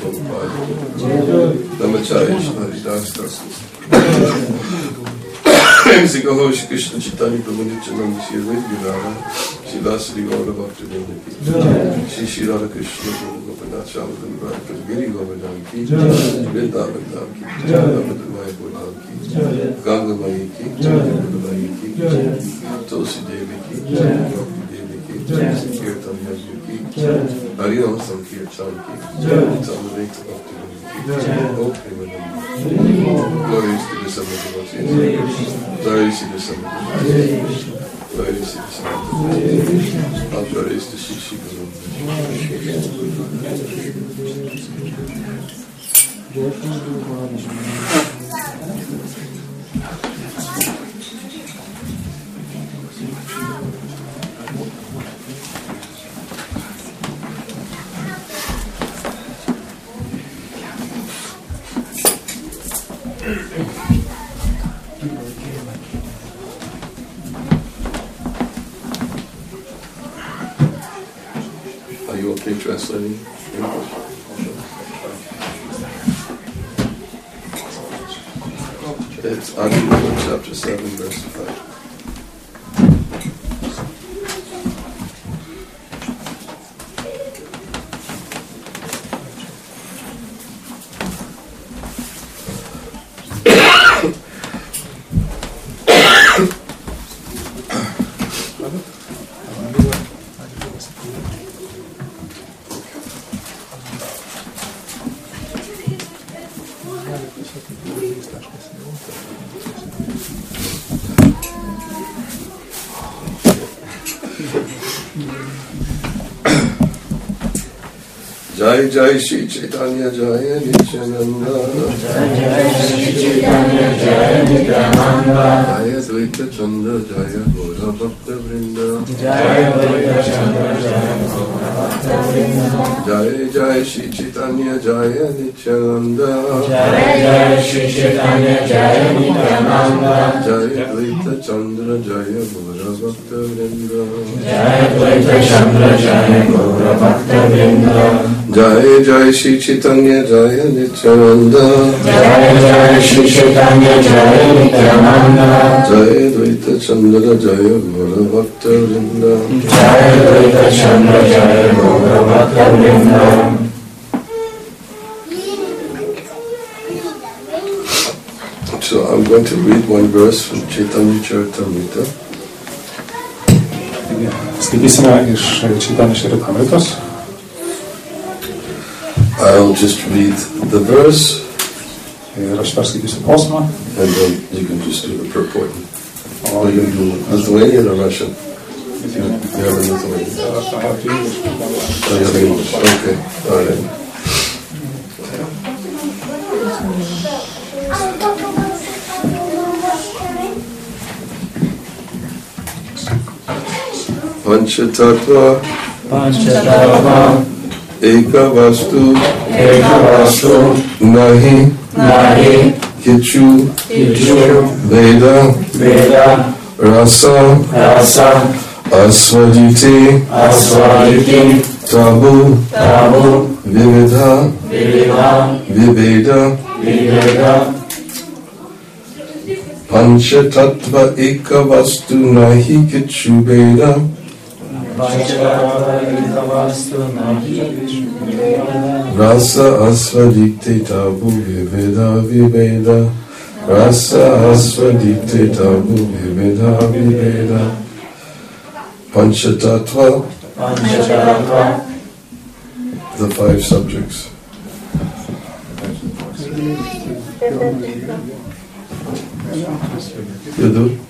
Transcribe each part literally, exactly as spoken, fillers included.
Prabhupada. Namacharya Haridas Thakur. Sri Gaur Shri Krishna Chaitanya Prabhu Nityananda Shri Advaita Gadadhara Shri Dasari Gaura Bhaktivinoda Ki Shri Shri Radha Krishna Prabhu Gopinath Shalakam Radha Giri Govardhan Ki Vrindavan Dham Ki Damodar Mayapur Dham Ki Ganga Mayi Ki Yamuna Mayi Ki Tulsi Devi Ki Bhakti Devi Ki Kirtan Yajna Ki Harinam Sankirtan Ki Tamaveta Bhaktivinoda Ki Om Premananda. Glories to the Son of the Lord Jesus. Glories to the Son of the Lord Jesus. Glories to the Son of the Lord Jesus. All glories to Shri Shri Are you okay translating English? It's Adi chapter seven, verse five. Jai Jai Shri Chaitanya Jaya Nityananda Jai Shri Chaitanya Jaya Nityananda Jaya Dvaita Chandra Jaya Gaura Bhakta Vrinda Jaya Dvaita Chandra Jaya Gaura Bhakta Vrinda Jai Jai Shri Chaitanya Jaya Nityananda Jai Jai Shri Chaitanya Jaya Nityananda Jaya Dvaita Chandra Jaya Gaura Bhakta Vrinda Jaya Dvaita Chandra Jaya Gaura Bhakta Vrinda Jai Jai Shri Chaitanya Jaya Nityananda Jai Jai Shri Chaitanya Jaya Nityananda Jaya Dvaita Chandra Jaya Gaura Bhakta Vrinda Jaya Dvaita Chandra Jaya Gaura Bhakta Vrinda. So I'm going to read one verse from Chaitanya Charitamrita. Skaitysime iš Chaitanya Charitamritos. I'll just read the verse, ir aš perskaitysiu posmą, and then you can just do the purport. Or you can do Lithuanian or Russian. If you, you have a Lithuanian. I have English. Oh, you have English. Okay, all right. Panchatattva Panchatattva Eka vastu Eka vastu Nahi Nahi Kichu Kichu Veda Veda Rasa Rasa Asvaditi Asvaditi Tabu Tabu Vividha Vividha Viveda Viveda Panchatattva Eka vastu Nahi Kichu Veda Rasa asvadikte tabu viveda viveda Rasa asvadikte tabu viveda viveda Panchatattva Panchatattva The five subjects. You do?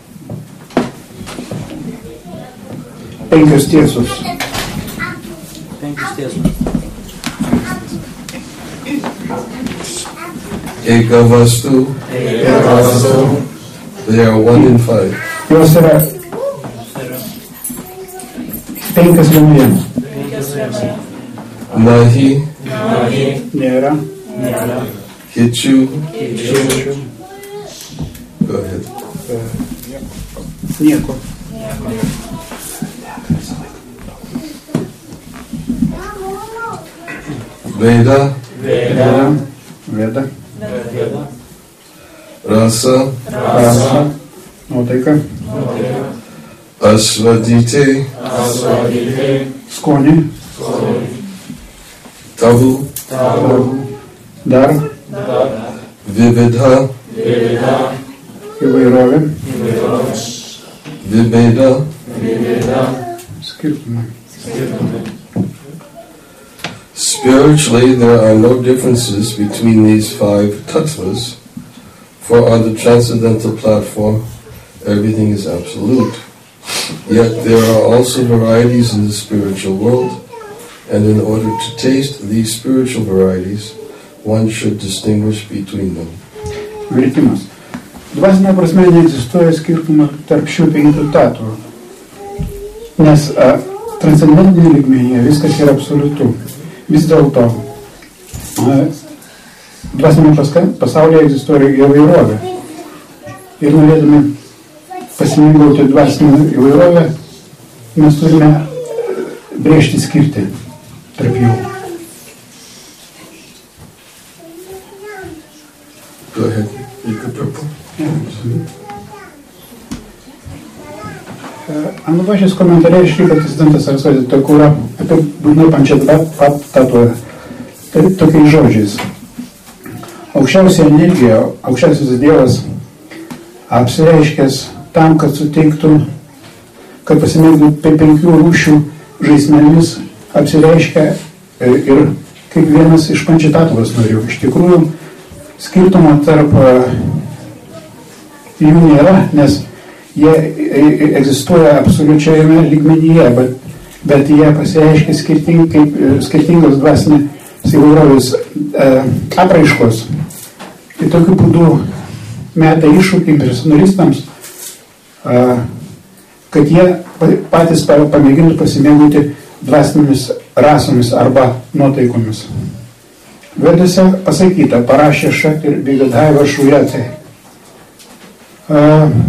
Penkios tiesos. Penkios tiesos. Eka vastu. Eka vastu. They are one in five. Jos yra penkios vienuje. Nahi. Nahi. Nėra. Nėra. Kichu. Kichu. Go ahead. Nieko. Veda. Veda, Veda, Rasa, Rasa, nuotaika, Asvadite, skonį, Tavu, dar, Vividha, įvairovė, Vibeda, skirtumai. Spiritually, there are no differences between these five tattvas, for on the transcendental platform, everything is absolute. Yet there are also varieties in the spiritual world, and in order to taste these spiritual varieties, one should distinguish between them. Vertimas. Dvasinė prasme neegzistuoja skirtumų tarp šių penkių tatvų, nes a, transcendentinė lygmenyje viskas yra absoliutu. Vis dėlto dvasinė pasaulyje egzistuoja įvairovė. Ir norėdami pasimėgauti dvasinę įvairovę, mes turime brėžti skirtį tarp jų. Go ahead. You could purple. Anubašės komentare išliko prezidentas Sarasvati Thakura apibūdino Pančatvat tatuoja tokiais žodžiais. Aukščiausia energija, aukščiausias Dievas apsireiškęs tam, kad suteiktų, kad pasimėgtų penkių rūšių žaismėmis, apsireiškia ir kaip vienas iš Pančatatvos narių. Iš tikrųjų, skirtumo tarp jų nėra, nes jie egzistuoja absoliučiajame lygmenyje, bet, bet jie pasireiškia skirting, kaip skirtingos dvasinės įvairovės e, apraiškos. Ir tokiu būdu meta iššūkį impresionistams, e, kad jie patys pamėgintų pasimėgauti dvasinėmis rasomis arba nuotaikomis. Vedose pasakyta, parašė šak ir Vigadhaiva Šujatai. Uh,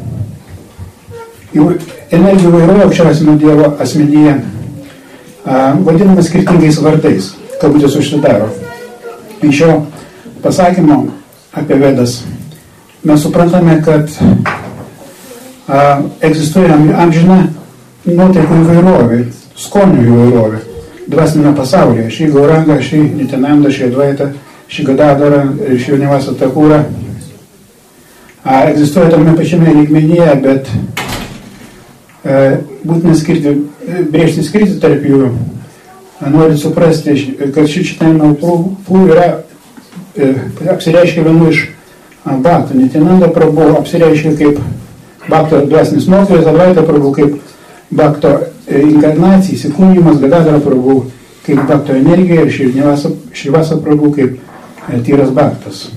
Energijų įvairovė aukščiausiame Dievo asmenyje uh, vadinama skirtingais vardais, kabutės užsidaro. Iš šio pasakymo apie Vedas mes suprantame, kad uh, egzistuoja amžina nuotaikų įvairovė, skonių įvairovė dvasinėme pasaulyje. Šį Gaurangą, šį Nityananda, šį Advaitą, šį Gadadharą ir šį Univasa Thakurą. A, egzistuoja tame pačiame lygmenyje, bet e, būtina skirti, brėžti skirti tarp jų. Noriu suprasti, kad šitame pū yra e, apsireiškia vienu iš Bhakto. Nityananda Prabhu apsireiškia kaip Bhakto dvasinis mokytojas, Advaita Prabhu kaip Bhakto inkarnacija, įsikūnijimas, Gadadhara Prabhu kaip Bhakto energija ir Šrivasa Prabhu kaip tyras Bhaktas.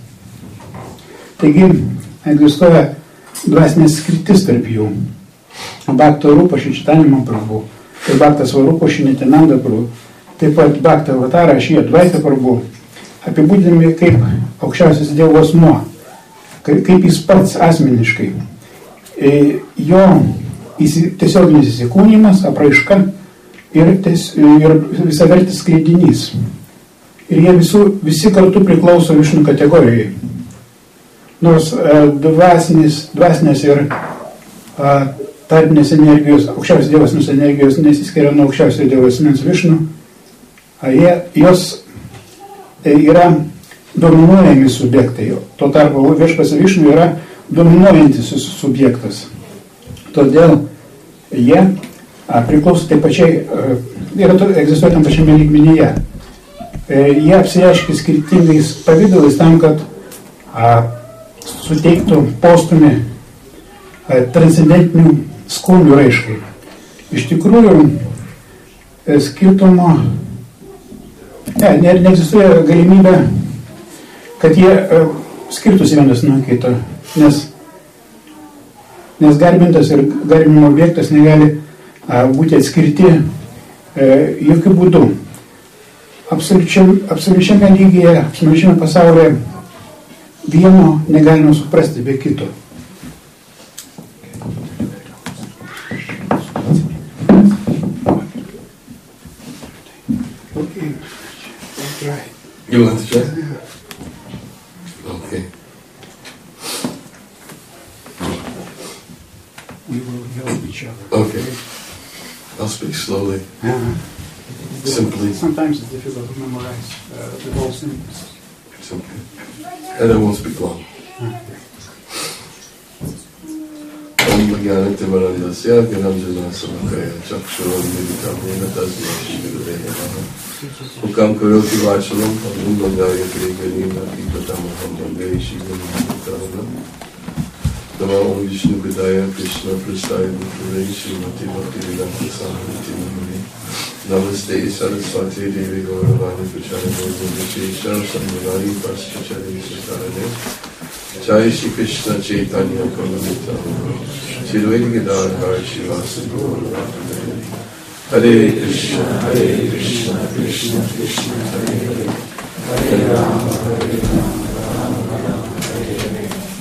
Taigi, egzistuoja dvasinės skirtis tarp jų. Bhakta Rupa Šri Čaitanija Prabhu, tai Bhakta Svarupa Šri Nityananda Prabhu, taip pat Bhakta Avatara Šri Advaita Prabhu, apibūdinami kaip aukščiausias Dievo asmuo, kaip jis pats asmeniškai. Jo tiesioginis įsikūnijimas, apraiška ir, ties, ir visavertis skleidinys. Ir jie visų, visi kartu priklauso Višnu kategorijai. Nors dvasinės, dvasinės ir a, tarpinės energijos, aukščiausios Dievos energijos nesiskiria nuo aukščiausios Dievos asmens Višnu, a, jie, jos yra dominuojami subjektai. Tuo tarpu Viešpats Višnu yra dominuojantis subjektas. Todėl jie a, priklauso taip pačiai, a, yra egzistuoja tam pačiame lygmenyje. E, jie apsireiškia skirtingais pavydalais tam, kad a, suteiktų postumį e, transcendentinių skonių raiškai. Iš tikrųjų, e, skirtumo, ne, ne, neegzistuoja galimybė, kad jie e, skirtųsi vienas nuo kito, nes, nes garbintas ir garbinimo objektas negali a, būti atskirti e, jokių būdų. Absoliučiame, absoliučiame lygyje, absoliučiame pasaulyje vieno negalime suprasti be kito. Okay. Right. You want to try? Okay. We will help each other. Okay. I'll speak slowly, Uh, simply. Sometimes it's difficult to memorize uh, the whole sentence. Simply. And I won't speak long. Om Jnanatimarandasya Gyananjana Samakaya Chakshurandhilitam Yena Tasmai Shri Namaha Ukam Karoti Vachalam Padum Bandaya Kriganina Ipatamaham Bandaya Shivanam Nama Om Vishnu Gudaya Krishna Prasthaya Bhutare Srimati Bhaktivedanta Swami Namani Namaste Saraswati Devi Gauravani Prachari Vishesha Samvadari Paschachari Satarane Jai Shri Krishna Chaitanya Prabhu Shri Dvaita Gadadhar Shivasadi Gauravani Hare Krishna Hare Krishna Krishna Krishna Hare Hare Hare Rama Hare Rama Rama Rama Hare Hare.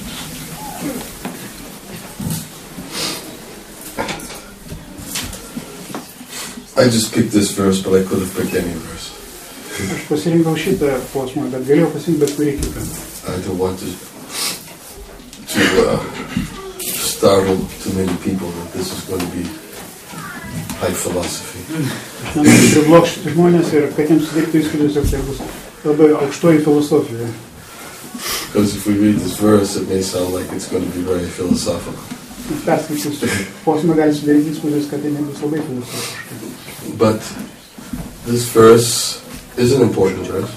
I just picked this verse, but I could have picked any verse. Aš pasirinkau šitą posmą, bet galėjau pasirinkti bet kurį kitą. I don't want to, to uh, startle too many people that this is going to be high philosophy. Aš nenoriu priblokšti žmonės ir kad jiems sudarytų įspūdis, jog tai bus labai aukštoji filosofija. Because if we read this verse, it may sound like it's going to be very philosophical. Perskaičius posmą gali sudaryti įspūdis, kad tai nebus labai filosofiška. But this verse is an important verse.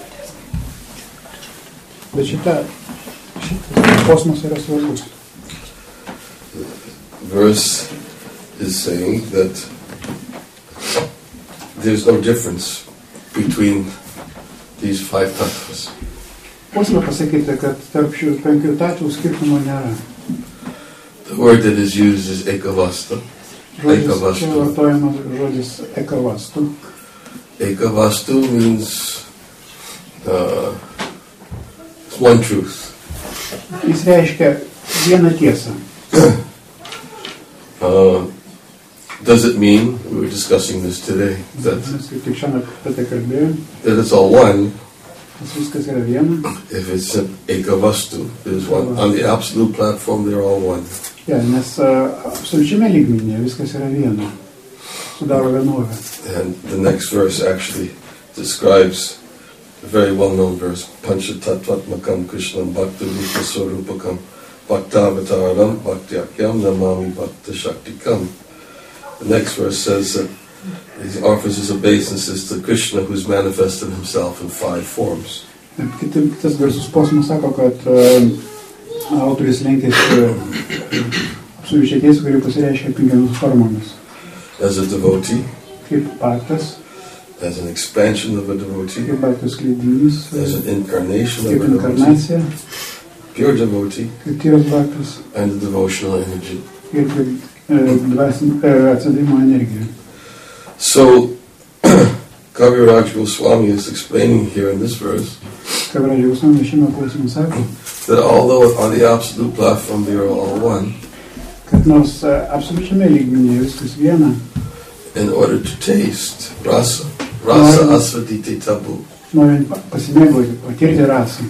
Bet šita, šitas posmas yra svarbus. Verse is saying that there's no difference between these five tattvas. Posme pasakyta, kad tarp šių penkių tatvų skirtumo nėra. The word that is used is ekavasta. Žodis, čia Ekavastu. vartojamas žodis ekavastu. Ekavastu means uh, it's one truth. Jis reiškia vieną tiesą. Uh, does it mean, we were discussing this today, that, Mes kaip tik šiandien apie tai kalbėjom, that it's all one? tas viskas yra viena. If it's an ekavastu, there's one. On the absolute platform, they're all one. Ja, nes uh, absoliučiame lygmenyje viskas yra viena. Sudaro vienovę. And the next verse actually describes a very well-known verse, Panchatattvatmakam Krishnam Bhakta Rupa Swarupakam Bhaktavataram Bhaktiakyam Namami Bhakta Shaktikam. The next verse says that he offers his obeisances to Krishna, who's manifested himself in five forms. Kiti, kitas garsus posmas sako, kad uh, autoris lenkėsi absoliučiai tiesą, kuri pasireiškia penkiomis formomis. As a devotee, Kaip baktas, as an expansion of a devotee, kaip baktas skleidinys, as an incarnation of kaip a devotee, inkarnacija, pure devotee, kaip tyras baktas and a devotional energy. ir kaip uh, dvasin, uh, atsidavimo energija. So, Kaviraj Goswami is explaining here in this verse Kaviraj Goswami šiame klausime sako, that although on the absolute platform they are all one, kad nors uh, absoliučiame lygmenyje viskas viena, in order to taste rasa, rasa asvaditi tabu. norint pa- pasimėgauti, patirti rasą.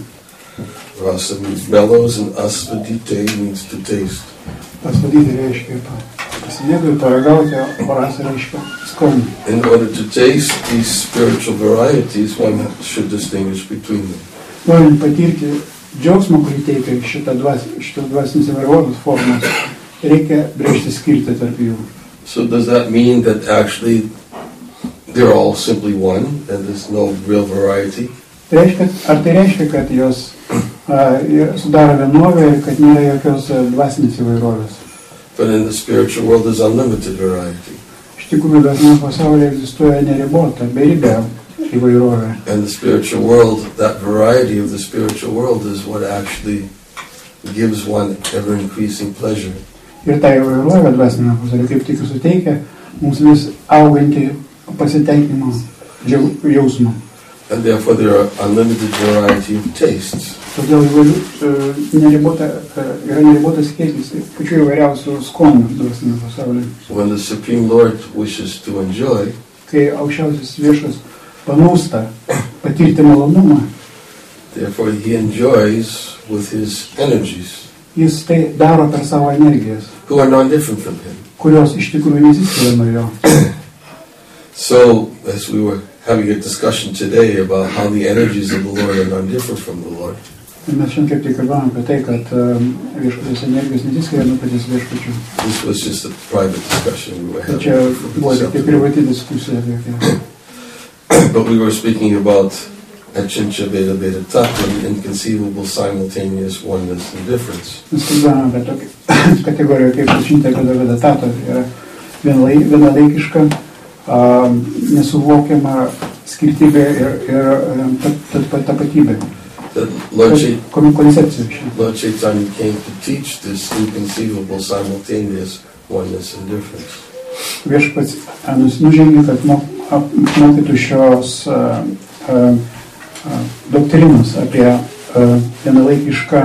Rasa means mellows and asvadite means to taste. Pasvadyti reiškia pa- pasimėgauti, paragauti, o rasa reiškia skonį. In order to taste these spiritual varieties, one should distinguish between them. Norint patirti džiaugsmą, kurį teikia šitą dvas, šitos dvasinės įvairovės formos, reikia brėžti skirtį tarp jų. So does that mean that actually they're all simply one and there's no real variety? Tai reiškia, ar tai reiškia, kad jos a, ir sudaro vienovę ir kad nėra jokios a, dvasinės įvairovės? But in the spiritual world there's unlimited variety. Iš tikrųjų, dvasinėme pasaulyje egzistuoja neribota, beribė įvairovė. And the spiritual world, that variety of the spiritual world is what actually gives one ever-increasing pleasure. Ir ta įvairovė dvasinėme pasaulyje kaip tik suteikia mums vis augantį pasitenkinimo džiau- jausmą. And therefore there are unlimited variety of tastes. Todėl įvairių, e, neribota, e, yra neribotas kiekis pačių įvairiausių skonių dvasinėme pasaulyje. When the Supreme Lord wishes to enjoy, Kai aukščiausias viešas panausta patirti malonumą, therefore he enjoys with his energies, jis tai daro per savo energijas, who are non-different from him. kurios iš tikrųjų nesiskiria nuo jo. So, as we were having a discussion today about how the energies of the Lord are non-different from the Lord, Ir mes šiandien kaip tik kalbėjome apie tai, kad um, viešpaties energijos nesiskiria nuo paties viešpačių. this was just a private discussion we were Tai having. čia buvo tik tai privati diskusija apie tai. But we were speaking about Achincha Veda Veda Tattva, the inconceivable simultaneous oneness and difference. Mes kalbėjome apie tokią kategoriją kaip Achincha Veda Veda Tattva, yra vienlai- vienalaikiška, um, nesuvokiama skirtybė ir, ir um, ta, ta, ta, tapatybė. That Lord, Chait- Koncepcija šią. Lord Chaitanya came to teach this inconceivable simultaneous oneness and difference. Viešpats nužengė, kad mok, ap, mokytų šios uh, uh, uh, doktrinos apie uh, vienalaikišką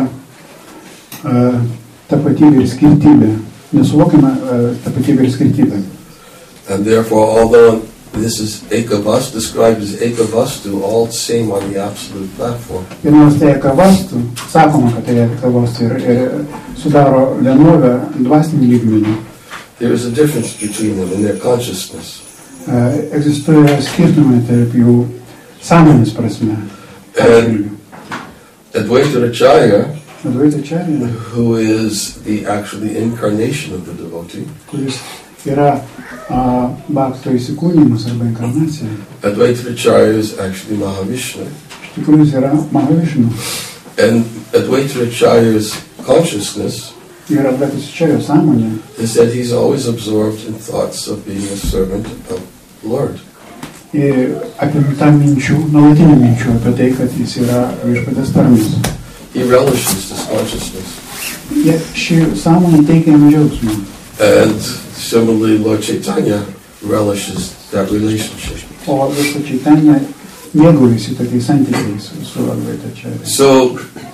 uh, tapatybę ir skirtybę, nesuvokiamą uh, tapatybę ir skirtybę. And therefore, although this is Ekavastu, described as Ekavastu, all same on the absolute platform. Ir nors tai ekavastų, sakoma, kad tai ekavastų ir, ir sudaro vienovę dvasinį lygmenį, There is a difference between them in their consciousness. uh, egzistuoja skirtumai tarp jų sąmonės prasme. And Advaita Rachaya, Advaita Acharya, who is the actually incarnation of the devotee, kuris yra uh, bhakto įsikūnimas arba inkarnacija, Advaita Rachaya is actually Mahavishnu. iš tikrųjų jis yra Mahavišnu. And Advaita Rachaya's consciousness Ir Advaitos Acharya sąmonė is that he's always absorbed in thoughts of being a servant of the Lord. ir apimta minčių, nuolatinių minčių apie tai, kad jis yra viešpatės tarnas. He relishes this consciousness. Jie- Ši sąmonė teikia jam džiaugsmą. And similarly, Lord Chaitanya relishes that relationship. O viešpačiai Chaitanya mėgaujasi tokiais santykiais su Advaita Acharya. So,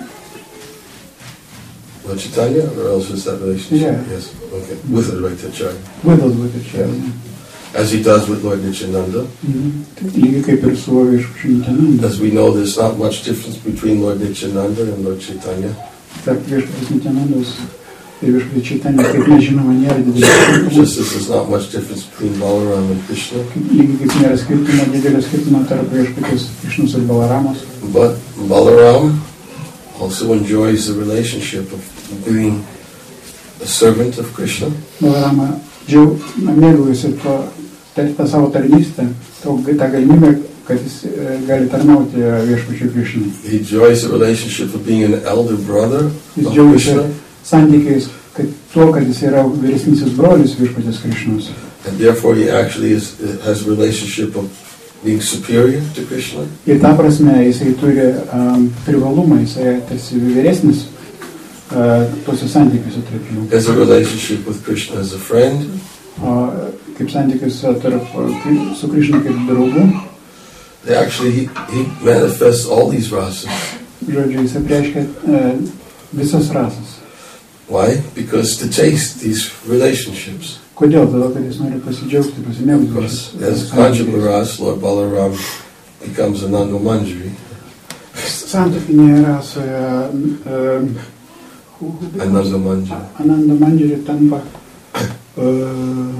Lord Chaitanya relishes that relationship? Yeah. Yes, okay. With Advaita Acharya. With Advaita Acharya. As he does with Lord Nityananda. Mhm. Lygiai kaip ir su viešpačiu Nityananda. As we know, there's not much difference between Lord Nityananda and Lord Chaitanya. Tarp viešpatės Nityanandos ir viešpaties Chaitanya, kaip mes žinome, nėra didelio skirtumo. Just as there's not much difference between Balaram and Krishna. Lygiai kaip nėra skirtumo, didelio skirtumo tarp viešpaties Višnus ir Balaramos. But Balaram also enjoys the relationship of being a servant of Krishna. Balarama džiau mėgaujasi to, tą savo tarnystę, tą galimybę, kad jis e, gali tarnauti viešpačiui Krishnai. He enjoys the relationship of being an elder brother Jis of džiaugiasi Krishna. santykiais, kad tuo, kad jis yra vyresnysis brolis viešpaties Krishnos. And therefore he actually is, has a relationship of being superior to Krishna. Ir ta prasme jisai turi um, privalumą, jisai tarsi vyresnis uh, tuose santykiuose tarp jų. Has a relationship with Krishna as a friend. O kaip santykiuose tarp, uh, su Krishna kaip draugu, They actually, he, he manifests all these rasas. žodžiu, jisai reiškia uh, visas rasas. Why? Because to taste these relationships. Kodėl? Todėl, kad jis nori pasidžiaugti, pasimėgauti. Because as Kanjapa Ras, Lord Balaram becomes a Nanda Manjari. Santykinėje rasoje uh, Ananda Manjari. Ananda Manjari tampa uh,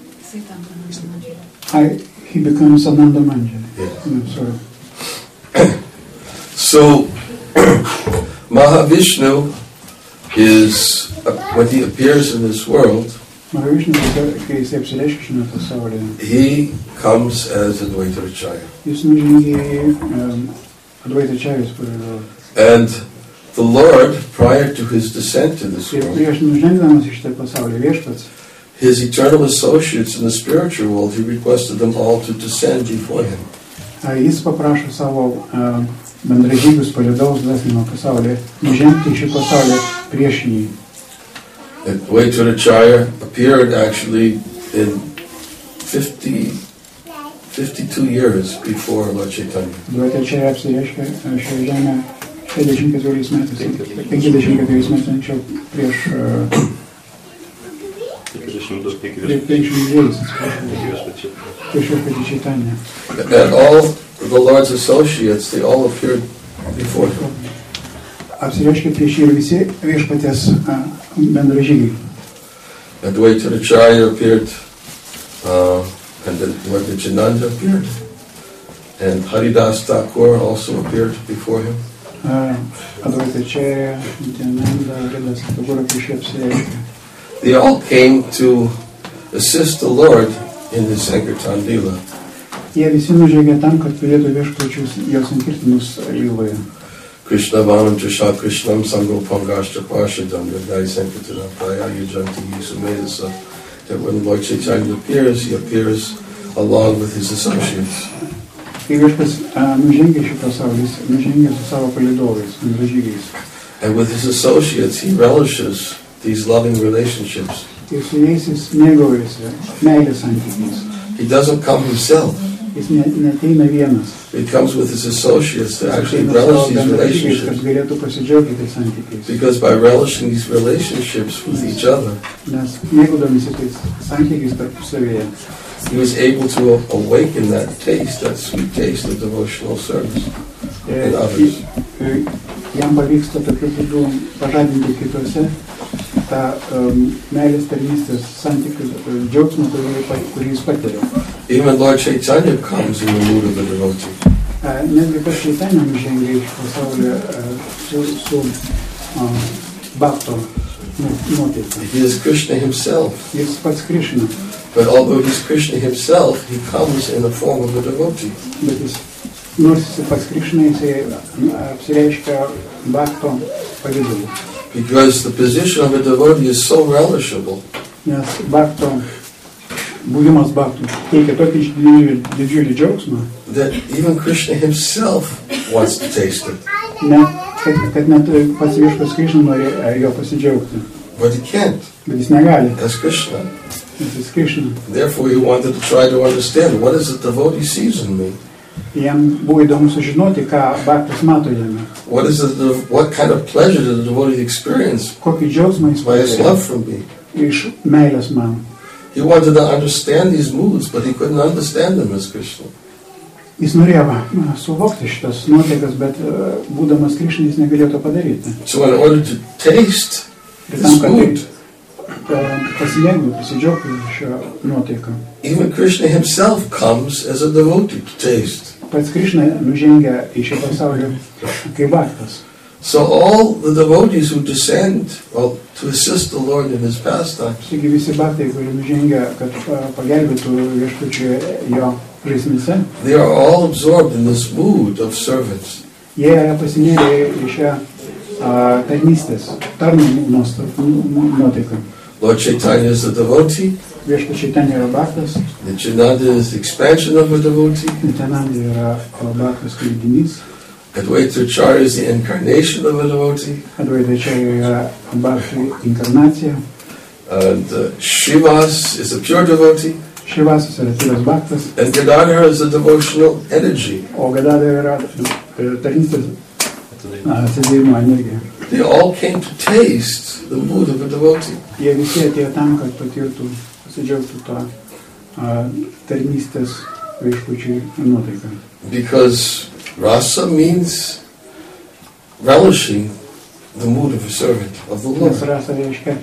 I, he becomes Ananda Manjari. Yes. No, sorry. So, Mahavishnu is, uh, when he appears in this world, Mahavišnu, kai jis apsireiškia šiame pasaulyje, he comes as Advaita Rachaya. jis nužengė į um, Advaita Acharya's pavidalą. And the Lord, prior to his descent to this Ir world, prieš nužengdamas į šitą pasaulį viešpats, his eternal associates in the spiritual world, he requested them all to descend before him. a, jis paprašo savo uh, bendražygius palydaus dvasinimo pasaulyje nužengti į šį pasaulį prieš jį. Advaita Rachaya appeared actually in fifty, fifty-two years before Lord Chaitanya. Advaita Acharya apsireiškia uh, šioje žemėje šešiasdešimt keturiais metais, penkiasdešimt keturiais metais anksčiau prieš uh, prieš penkiasdešimt dviejais, atsiprašau, prieš viešpatį Chaitanya. And all the Lord's associates, they all appeared before him. Apsireiškė prieš jį ir visi viešpaties bendražygiai. Advaita Acharya appeared, uh, and then Lord Nityananda appeared. And Haridas Thakur also appeared before him. Advaita Acharya, Nityananda, Haridas Thakur prieš jį apsireiškė. They all came to assist the Lord in the Sankirtan Lila. Jie visi nužengė tam, kad turėtų viešpačius jo sankirtinus lyloje. Krishna Vanam Trishak Krishnam Sango Pangashta Parshadam Yadai Sankirtana Praya Yajanti Yisumedasa. That when Lord Chaitanya appears, he appears along with his associates. Kai viešpas nužengė šį pasaulį, jis nužengė su savo palydovais, bendražygiais. And with his associates, he relishes these loving relationships. Ir su jais jis mėgaujasi meilės santykiais. He doesn't come himself. Jis ne, neteina vienas. He comes with his associates to Jis actually ateina relish savo these bendražygiais, kad relationships. galėtų pasidžiaugti tais santykiais. Because by relishing these relationships with each other, Nes mėgaudamisi tais santykiais tarpusavėje, he was able to awaken that taste, that sweet taste of devotional service in others. jam pavyksta tokiu būdu pažadinti kitose tą um, meilės tarnystės santykių uh, džiaugsmą, kurį, kurį jis patiria. Even Lord Chaitanya comes in the mood of a devotee. Uh, netgi pats Chaitanya nužengia iš pasaulio uh, su, su uh, bhakto nuotaika. He is Krishna himself. Jis pats Krishna, But although he's Krishna himself, he comes in the form of a devotee. bet jis, nors jis pats Krishna, jisai apsireiškia bhakto pavidalu. Because the position of a devotee is so relishable. Nes bhakto, buvimas bhaktų teikia tokį didžiulį, didžiulį džiaugsmą, That even Krishna himself wants to taste it. net, kad, kad net pats viešpas Krishna nori e, jo pasidžiaugti, But he can't. bet jis negali, That's Krishna. nes jis Krishna. Therefore he wanted to try to understand what is it the devotee sees in me. Jam buvo įdomu sužinoti, ką bhaktas mato jame, What is it, what kind of pleasure does the devotee experience kokį džiaugsmą jis by his patiria love for me? iš meilės man. He wanted to understand these moods, but he couldn't understand them as Krishna. Jis norėjo na, suvokti šitas nuotaikas, bet uh, būdamas Krishna jis negalėjo to padaryti. So in order to taste Ir this tam, kad mood, uh, pasimėgauti, pasidžiaugti šią nuotaiką. even Krishna himself comes as a devotee to taste. Pats Krishna nužengia į šį pasaulį kaip bhaktas. So all the devotees who descend, well, to assist the Lord in his pastimes, Taigi visi bhaktai, kurie nužengia, kad uh, pagelbėtų viešpačiui jo žaismėse, they are all absorbed in this mood of servants. jie yra pasinėrę į šią uh, tarnystės, tarnų nuostatą, nuotaiką. Lord Chaitanya is a devotee. Viešpačiai ten yra bhaktas, Nityananda is the expansion of a devotee. Nityananda yra bhaktas klaidinys, Advaita Acharya is the incarnation of a devotee. Advaita čia yra bhaktų inkarnacija, And uh, Srivas is a pure devotee. Šivasas yra tyras bhaktas, And Gadadhar is a devotional energy. o Gadada yra uh, tarnystės atsidėjimo energija. They all came to taste the mood of a devotee. Jie visi atėjo tam, kad patirtų, pasidžiaugtų tą uh, tarnystės viešpačiui nuotaiką. Because rasa means relishing the mood of a servant of the Nes Lord. rasa reiškia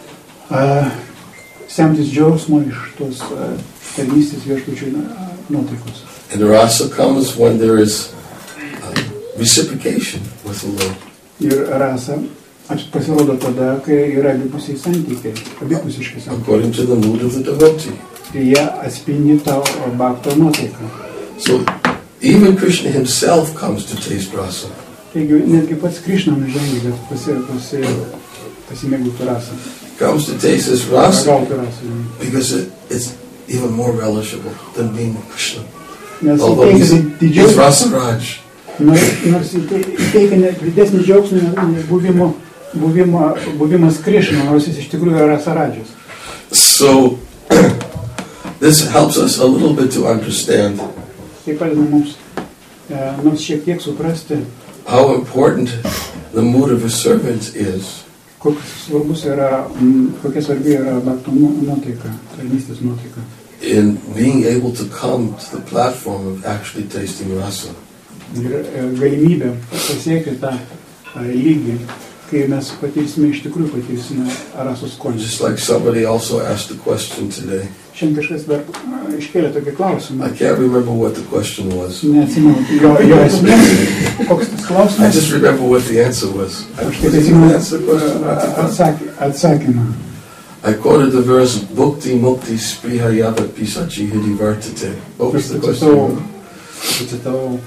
uh, semtis džiaugsmo iš tos uh, tarnystės viešpačiui uh, nuotaikos. And the rasa comes when there is uh, reciprocation with the Lord. Ir rasa pasirodo tada, kai yra abipusiai santykiai, abipusiški santykiai. According to the mood of the devotee. Ir jie atspindi tau bhakto nuotaiką. So even Krishna himself comes to taste rasa. Taigi netgi pats Krishna nužengia, kad pasi, pasi, pasimėgautų rasą. Comes to taste this rasa Pagautų rasą. because it, it's even more relishable than being Krishna. Nes Although he's, įteikia he's didžiausią, Rasa Raj. nors, nors įteikia net didesnį džiaugsmą nei buvimo, buvimo, buvimas Krishna, nors jis iš tikrųjų yra Rasaradžas. So this helps us a little bit to understand Tai padeda mums e, nors šiek tiek suprasti, how important the mood of a servant is. koks svarbus yra, m, kokia svarbi yra bhakto nu- nuotaika, tarnystės nuotaika. in being able to come to the platform of actually tasting rasa. Ir galimybė pasiekti tą lygį, kai mes patirsime, iš tikrųjų patirsime rasos skonį. Just like somebody also asked the question today. Šiandien kažkas dar iškėlė tokį klausimą. I can't remember what the question was. Neatsimenu jo, jo esmės, koks tas I klausimas. just remember what the answer was. Aš tik atsimenu atsaky, atsakymą. I quoted the verse, Bhukti Mukti Sprihayava Pisachi Hidi Vartate. What was the question? Pacitavau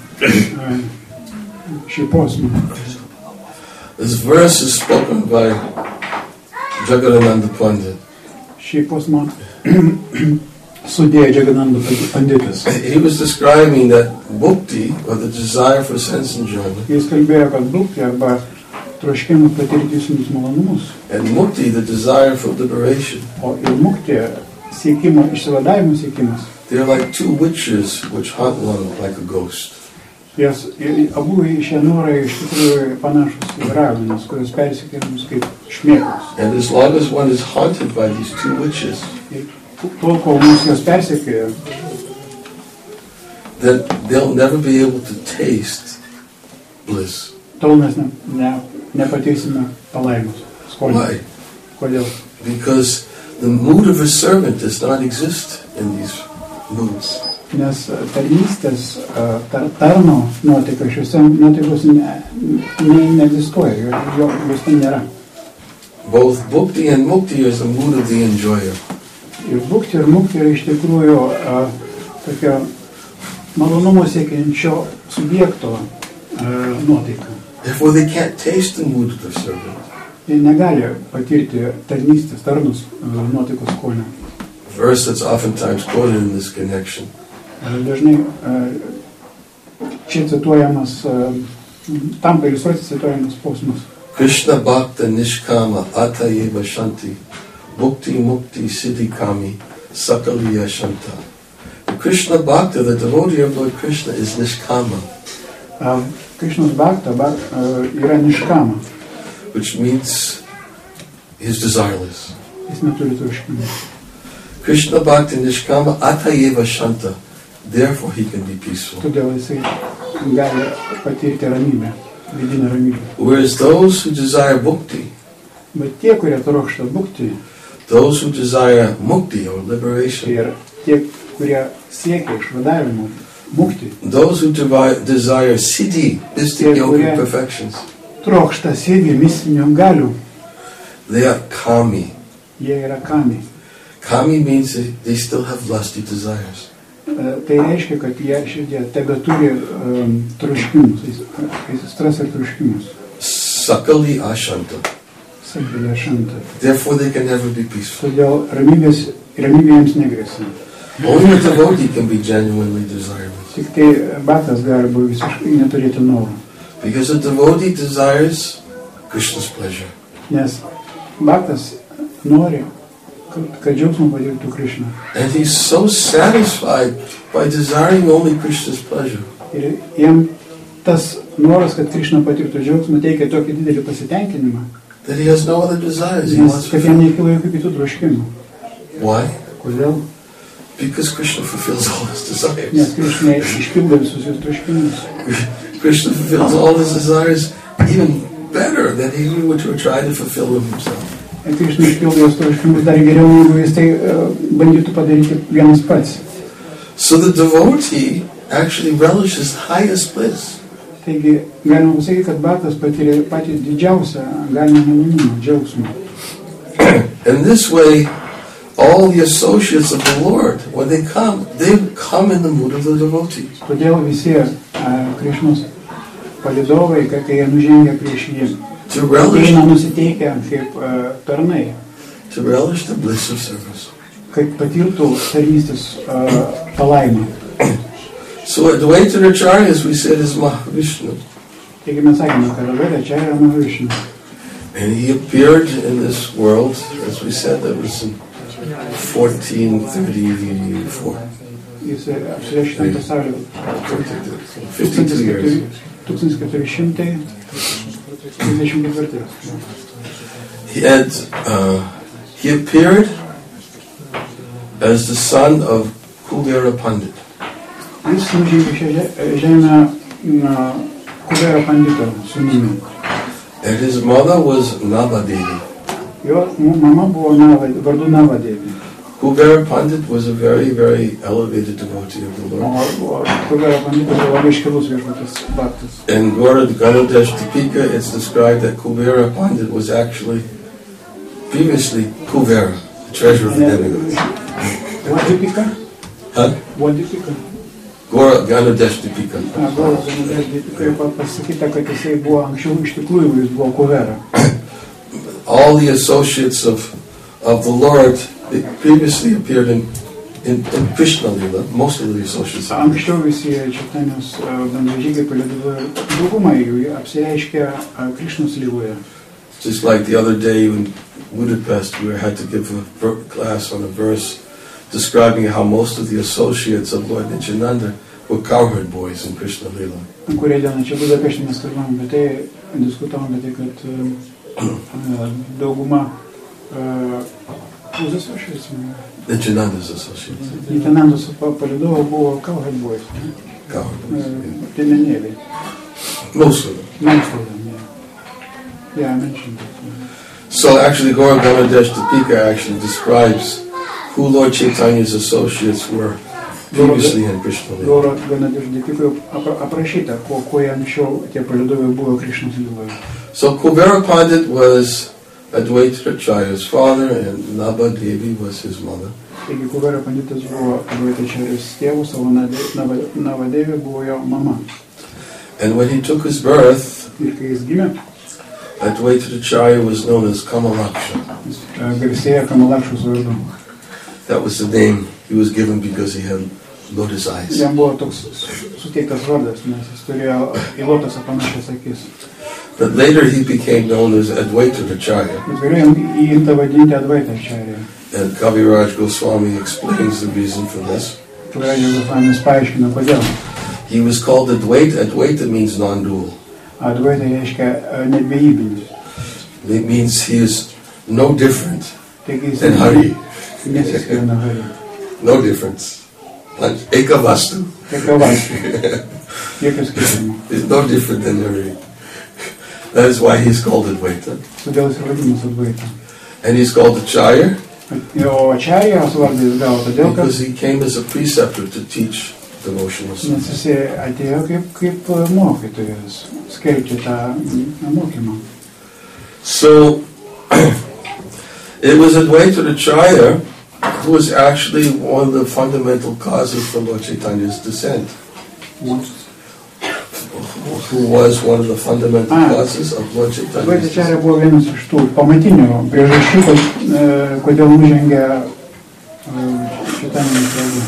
šį posmą. This verse is spoken by Jagadananda Pandit. Šį posmą sudėjo Jagadananda Panditas. He was describing that Bhukti, or the desire for sense enjoyment, Jis kalbėjo, kad bhukti arba troškimas patirti jūsinius malonumus, and Mukti, the desire for liberation, o ir mukti siekimo, išsivadavimo siekimas. they're like two witches which haunt one like a ghost. Jas, abu šie norai iš tikrųjų panašus į raganas, kurios persikėja mus kaip šmėklos. And as long as one is haunted by these two witches, Ir tol, kol mus jos persikėja, then they'll never be able to taste bliss. tol mes ne, ne, nepatirsime palaimos. Skonį. Why? Kodėl? Because the mood of a servant does not exist in these moods. Nes tarnystės, tar, tarno nuotaika šiuose nuotaikose ne, ne, neegzistuoja, jo, jo, jos ten nėra. Both Bhukti and Mukti is the mood of the enjoyer. Ir bhukti ir mukti yra iš tikrųjų a, tokia malonumo siekiančio subjekto a, nuotaika. Therefore, they can't taste the mood of the servant. Jie negali patirti tarnystės, tarnus a, nuotaikos skonio. Verse that's oftentimes quoted in this connection. Dažnai čia cituojamas, tam iliustruoti cituojamas posmas. Krishna Bhakta Nishkama Atayeva Shanti Bhukti Mukti Siddhi Kami Sakaliya Shanta. The Krishna Bhakta, the devotee of Lord Krishna, is Nishkama, Krishnos Bhakta yra Nishkama, which means he is desireless. jis neturi troškimų. Krishna Bhakta Nishkama Atayeva Shanta. Therefore he can be peaceful. Todėl jisai gali patirti ramybę, vidinę ramybę. Whereas those who desire bhukti, Bet tie, kurie trokšta bhukti, those who desire mukti or liberation, ir tie, kurie siekia išvadavimo, mukti, those who devi- desire siddhi, mystic yogic perfections, trokšta siddhi mistinių galių, they are kami. jie yra kami. Kami means that they still have lusty desires. Tai reiškia, kad jie širdie tebe turi um, troškimus, aistras ir troškimus. Sakali ashanta. Sakilė šanta. Therefore they can never be peaceful. Todėl ramybės, ramybė jiems negrėsia. Only a devotee can be genuinely desireless. Tik tai batas gali būti visiškai neturėti norų. Because a devotee desires Krishna's pleasure. Nes batas nori, kad, kad džiaugsmą patirtų Krishna. And he's so satisfied by desiring only Krishna's pleasure. Ir jam tas noras, kad Krishna patirtų džiaugsmą, teikia tokį didelį pasitenkinimą, That he has no other desires. He nes wants kad jam nekyla jokių kitų troškimų. Why? Kodėl? Because Krishna fulfills all his desires. Nes Krishna išpildo visus jos troškimus. Krishna fulfills all his desires even better than he would try to fulfill them himself. Krishna išpildo jos troškimus dar geriau, negu jis tai uh, bandytų padaryti vienas pats. So the devotee actually relishes highest bliss. Taigi, galima pasakyti, kad batas patyrė patį didžiausią galimą malonumą, džiaugsmą. And this way, all the associates of the Lord, when they come, they come in the mood of the devotee. Todėl visi uh, Krishnos palidovai, kai jie nužengia prieš jį, To relish, eina nusiteikę kaip uh, tarnai, to relish the bliss of service. kad patirtų tarnystės uh, palaimą. So Advaita Acharya, as we said, is Mahavishnu. Taigi mes sakėme, kad Advaita čia yra Mahavishnu. And he appeared in this world, as we said, that was in fourteen thirty-four. Jis apsireiškė šitam pasauliu fifty-two years. tūkstantis keturi šimtai trisdešimt ketvirti. He had, uh, he appeared as the son of Kubera Pandit. Jis nužengė šią žemę na Kubera Pandito sūnumi. And his mother was Navadevi. Jo mama buvo Nava, vardu Navadevi. Kubera Pandit was a very, very elevated devotee of the Lord. O Kubera Panditas buvo labai iškilus viešpaties bhaktas. In Gaura Ganadesh Tipika, it's described that Kubera Pandit was actually previously Kubera, the treasurer of the demigods. What Dipika? Huh? What Dipika? Gaura Ganadesh Tipika. Na, Gaura Ganadesh Dipika pasakyta, kad jisai buvo anksčiau iš tikrųjų, jis buvo Kubera. All the associates of, of the Lord, they previously appeared in, in, in Krishna Lila, most of the associates. Anksčiau visi Čaitanijos bendražygiai palydovai, dauguma jų apsireiškė Krishnos Liloje. Just like the other day in Budapest, we had to give a class on a verse describing how most of the associates of Lord Nityananda were cowherd boys in Krishna Lila. Kurią dieną čia Budapešte mes kalbėjom, bet tai diskutavom apie tai, kad dauguma whose associates? Nityananda's associates. Nityanandos palydovai buvo cowherd boys. Cowherd boys, yeah. Piemenėliai. Most of them. Most of them, yeah. Yeah, I mentioned that. Yeah. So actually, Gaura Ganadesh Tipika actually describes who Lord Chaitanya's associates were previously in Krishna Lila. Gaura Ganadesh Tipika aprašyta, kuo, kuo anksčiau tie palydovai buvo Krishnos Liloje. So Kubera Pandit was Advaita Acharya's father and Nava Devi was his mother. Taigi Kubera Panditas buvo Advaita Acharya's tėvas, o Nava Devi buvo jo mama. And when he took his birth, Ir kai jis gimė, Advaita Acharya was known as Kamalaksha. jis garsėjo Kamalakšos vardu. That was the name he was given because he had lotus eyes. Jam buvo toks suteiktas vardas, nes jis turėjo į lotosą panašias akis. But later he became known as Advaita Acharya. Bet vėliau jį imta vadinti Advaita Acharya. And Kaviraj Goswami explains the reason for this. Kaviraj Goswamis paaiškina, kodėl. He was called Advaita. Advaita means non-dual. Advaita reiškia nedvejybinis. It means he is no different Taigi jis than Hari. nesiskiria nuo Hari. No difference. Like Ekavastu. Ekavastu. Jokio skirtumo. He's no different than Hari. That is why he's called Advaita. Todėl jis ir vadinamas Advaita. And he's called Acharya O Acharyos vardą jis gavo todėl, kad because he came as a preceptor to teach devotional nes service. jis atėjo kaip, kaip mokytojas, skelbti tą mokymą. So it was Advaita Acharya who was actually one of the fundamental causes for Lord Chaitanya's descent. Who was one of the fundamental Ah. causes of Lord Advaita Chaitanya's Acharya descent. buvo vienas iš tų pamatinių priežasčių, kad, kodėl nužengė Čaitanijos vardu.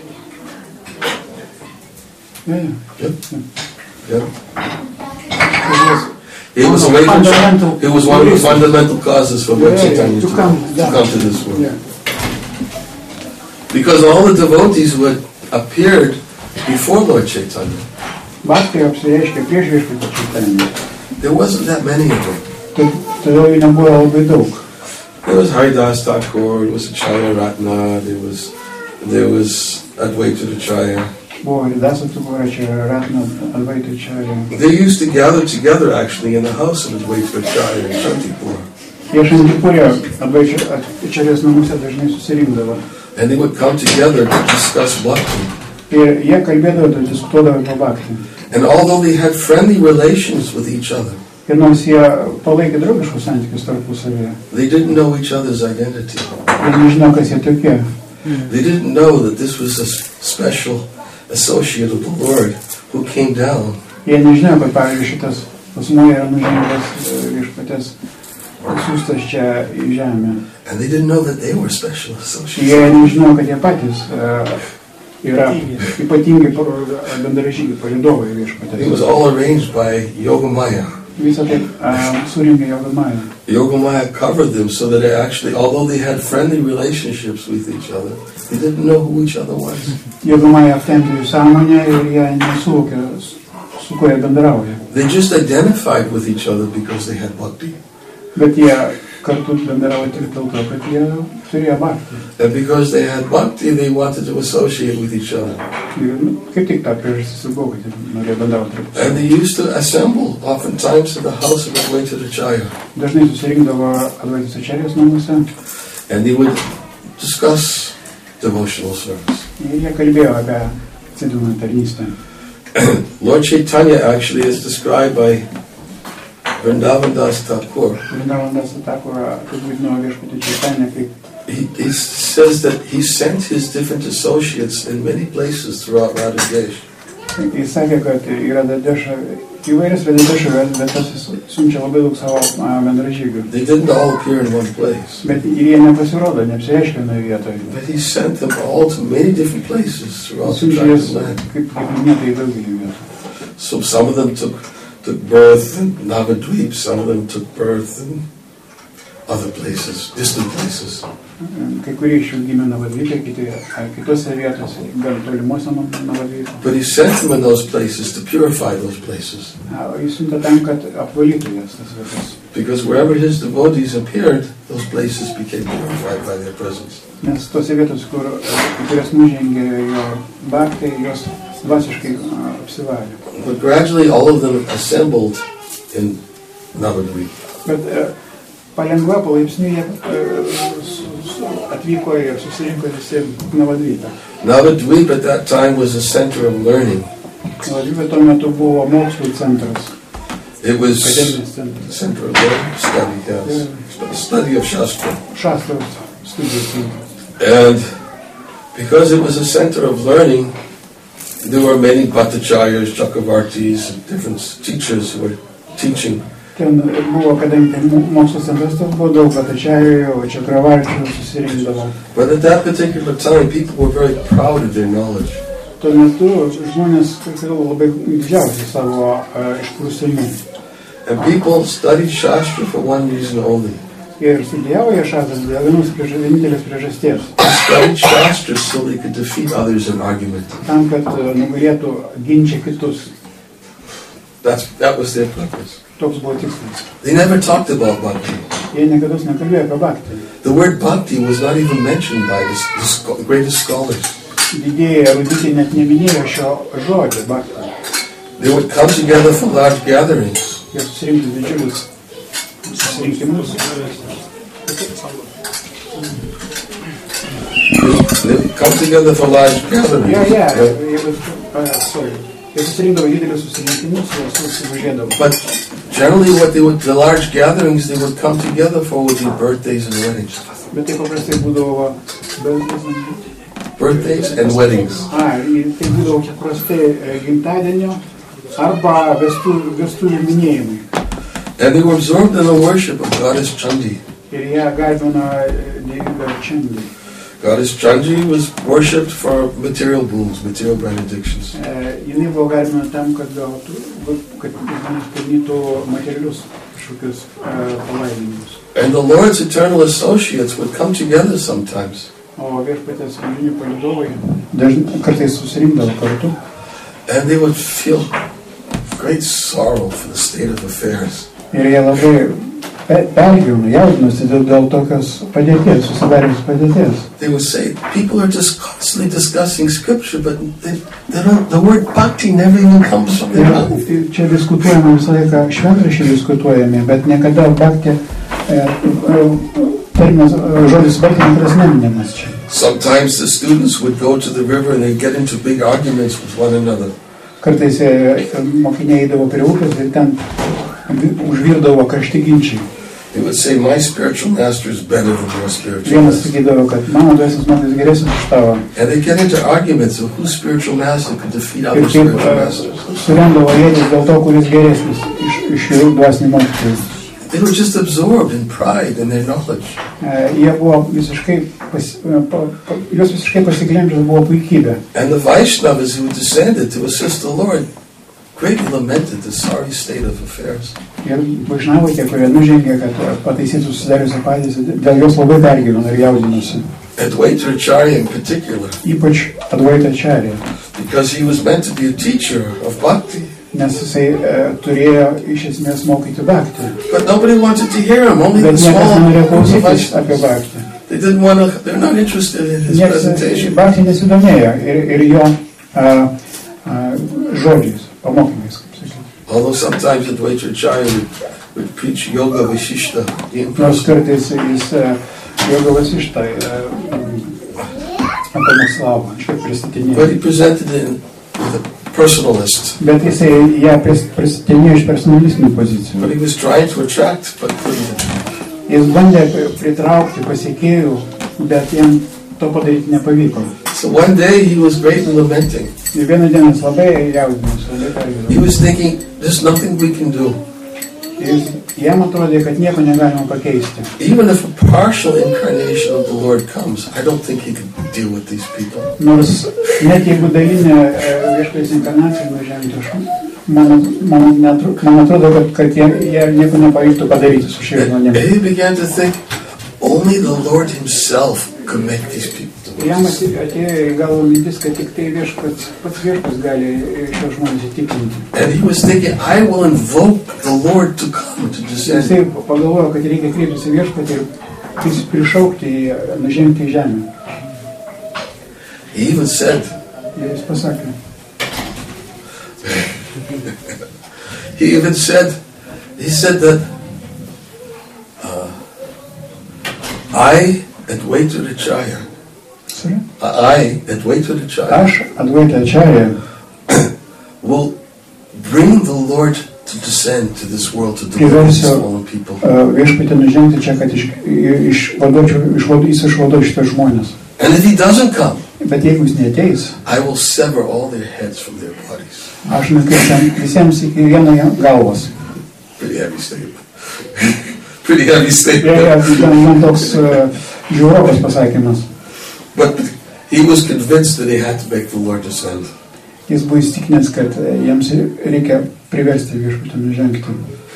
Yeah, Yep. yeah. Yep. Yeah. It was, One of the major, fundamental it was one of the reasons. fundamental causes for Lord Yeah, yeah, Chaitanya to to, come to down. come to this world. Yeah. Because all the devotees who had appeared before Lord Chaitanya, Bhaktai apsireiškė prieš viešpatį Čaitanją. there wasn't that many of them. Todėl jų nebuvo labai daug. There was Haridas Thakur, there was Acharya Ratna, there was there was Advaita Acharya. Buvo Haridas Thakur, čia Ratna, Advaita Acharya. They used to gather together actually in the house of Advaita Acharya in Shantipur. Jie Šantipūrė Advaita Acharjos namuose dažnai susirinkdavo. And they would come together to discuss bhakti. Ir jie kalbėdavo, diskutuodavo apie Bhaktį. And although they had friendly relations with each other, Ir nors jie palaikė draugiškus santykius tarpusavėje, they didn't know each other's identity. jie nežino, kas jie tokie. They didn't know that this was a s- special associate of the Lord who came down. Jie nežino, kad, pavyzdžiui, šitas asmuo yra nužengęs viešpatės siųstas čia į žemę. And they didn't know that they were special associates. Jie nežino, kad jie patys uh, yra ypatingi bendražygiai, palydovai It was viešpatės. all arranged by Yogamaya. Visą tai uh, surinkė Jogamaya. Yogamaya covered them so that they actually, although they had friendly relationships with each other, they didn't know who each other was. Jogamaya aptempė jų sąmonę ir jie nesuvokė, su kuo jie bendrauja. They just identified with each other because they had bhakti. Bet jie kartu bendravo tik dėl to, kad jie turėjo bhaktį. And because they had bhakti, they wanted to associate with each other. Ir nu, kaip tik tą priežastis buvo, kad jie norėjo bendrauti tarpusavy. And they used to assemble oftentimes at the house of Advaitacharya. Dažnai susirinkdavo Advaitacharjos namuose. And they would discuss devotional service. Ir jie kalbėjo apie civilinę tarnystę. Lord Chaitanya actually is described by Vrindavan Das Thakur. Vrindavan Das Thakur apibūdino viešpatį Chaitanya kaip He, he says that he sent his different associates in many places throughout Radhadesh. Jis sakė, kad yra Dadeša, įvairias Radadešo vietas siunčia labai daug savo bendražygių. They didn't all appear in one place. Bet ir jie nepasirodo, neapsireiškia vienoje vietoje. But he sent them all to many different places throughout the Siunčia jas, land. kaip minėta, į daugelį vietų. So some of them took, took birth in Navadvip, some of them took birth in other places, distant places. Kai kurie iš jų gimė Navadvipe, kiti kitose vietose, gal tolimuose Navadvipe. But he sent them in those places to purify those places. Jis siuntė tam, kad apvalytų jas tas vietas. Because wherever his devotees appeared, those places became purified by their presence. Nes tose vietos, kur kurias nužengė jo bhaktai, jos dvasiškai apsivalė. But gradually all of them assembled in Navadvip. Bet palengva, palaipsniui jie atvyko ir susirinko visi Navadvipe. Navadvip at that time was a center of learning. Navadvipe tuo metu buvo mokslų centras. It was Akademinis centras. a center of learning, study, yes. Yeah. Study of Shastra. Šastros studijų centras. And because it was a center of learning, there were many Bhattacharyas, Chakravartis, and different teachers who were teaching. Ten buvo, kadangi mokslo centras, ten buvo daug Bhattacharyų, Chakravarčių susirinkdavo. But at that particular time, people were very proud of their knowledge. Tuo metu žmonės labai didžiausi savo išprusimu. And people studied Shastra for one reason only. Ir studijavo jie šastras dėl vienos vienintelės priežasties. They studied Shastra so they could defeat others in argument. Tam, kad nugalėtų ginčia kitus. That's, that was their purpose. Toks buvo tikslas. They never talked about bhakti. Jie niekados nekalbėjo apie bhaktį. The word bhakti was not even mentioned by the, the scho- greatest scholars. Didieji eruditai net neminėjo šio žodžio bhaktį. They would come together for large gatherings. Jie susirinktų didžiulius susirinkimus. They would come together for large gatherings. Yeah, yeah. Jie, uh, sorry. Jie susirinkdavo didelius susirinkimus ir susivažiuodavo. But generally what they would, the large gatherings they would come together for would be birthdays and weddings. Bet tai paprastai būdavo Birthdays and weddings. A, tai būdavo paprastai gimtadienio arba vestuvių minėjimai. And they were absorbed in the worship of Goddess Chandi. Ir jie garbino dievybę Čandį. Goddess Chandi was worshipped for material boons, material benedictions. Jinai buvo garbina tam, kad gautų, kad žmonės pelnytų materialius kažkokius palaiminimus. And the Lord's eternal associates would come together sometimes. O viešpatės amžini palydovai dažnai kartais susirinkdavo kartu. And they would feel great sorrow for the state of affairs. Ir jie labai pergyveno, jaudinosi dėl, dėl tokios padėties, susidariusios padėties. They would say, people are just constantly discussing scripture, but they, they don't, the word bhakti never even comes from their mouth. Čia diskutuojama visą laiką, šventraščiai diskutuojami, bet niekada bhakti, terminas, žodis bhakti niekada neminimas čia. Sometimes the students would go to the river and they'd get into big arguments with one another. Kartais mokiniai eidavo prie upės ir ten užvirdavo karšti ginčiai. They would say, my spiritual master is better than your spiritual Vienas master. sakydavo, kad mano dvasinis mokytojas geresnis už tavo. And they get into arguments of whose spiritual master could defeat Ir other taip spiritual masters. surendavo jėdis dėl to, kuris geresnis iš, iš jų dvasinį mokytojų. They were just absorbed in pride and their knowledge. Jie buvo visiškai, pas, pa, pa, jos visiškai pasiglemžęs buvo puikybė. And the Vaishnavas who descended to assist the Lord greatly lamented the sorry state of affairs. Ir Vaišnavai, tie, kurie nužengė, kad pataisytų susidariusią padėtį, dėl jos labai pergyveno ir jaudinosi. Advaitacharya in particular. Ypač Advaitacharya. Because he was meant to be a teacher of bhakti. nes jisai e, turėjo iš esmės mokyti bhakti. But nobody wanted to hear him. Only the Bet niekas small nenorėjo groups of klausytis apie Vaishnavas. bhakti. They didn't want to. They're not interested in his Niekas presentation. bhakti nesidomėjo ir, ir jo a, a, žodžiais, pamokymais, kaip sakyti. Although sometimes Advaita Acharya would, would preach yoga vishishta in Nors person. kartais jis a, joga vasištą pamokslavo, šiek But pristatinėjo. he presented it in, with a personalist. Bet jisai ją pris- pristatinėjo iš personalistinių pozicijų. But he was trying to attract, but couldn't. Jis bandė pritraukti pasiekėjų, bet jam to padaryti nepavyko. So one day he was greatly lamenting. Ir vieną dieną jis labai jaudinosi, labai He pergyveno. was thinking, there's nothing we can do. Jis, jam atrodė, kad nieko negalima pakeisti. Even if a partial incarnation of the Lord comes, I don't think he can deal with these people. Nors net jeigu dalinė e, viešpaties inkarnacija nužengti, aš man, man, netru, man atrodo, kad, kad jie, jie nieko nepavyktų padaryti su šiais And žmonėmis. he began to think, only the Lord himself could make these people do Jam this. ati- atėjo į galvą mintis, kad tik tai viešpats, pats viešpats gali šios žmonės įtikinti. And he was thinking, I will invoke the Lord to come, to Jisai descend. pagalvojo, kad reikia kreiptis į viešpatį ir jis prišaukti, į- nužengti į žemę. He even said, Ir jis pasakė, he even said, he said that uh, I, Advaita Acharya, sorry? I, Advaita Acharya, Aš, Advaita Acharya, will bring the Lord to descend to this world to deliver these Priversiu fallen people. viešpatį nužengti čia, kad iš, išvaduočiau, išvadu, jis išvaduoja šitos žmonės. And if he doesn't come, Bet jeigu jis neateis, I will sever all their heads from their bodies. aš nukirsiu visiems iki vieno galvos. Pretty heavy statement. Pretty heavy Ir statement. man toks uh, žiaurokas pasakymas. But he was convinced that he had to make the Lord descend. Jis buvo įstikinęs, kad jiems reikia priversti viešpatį nužengti.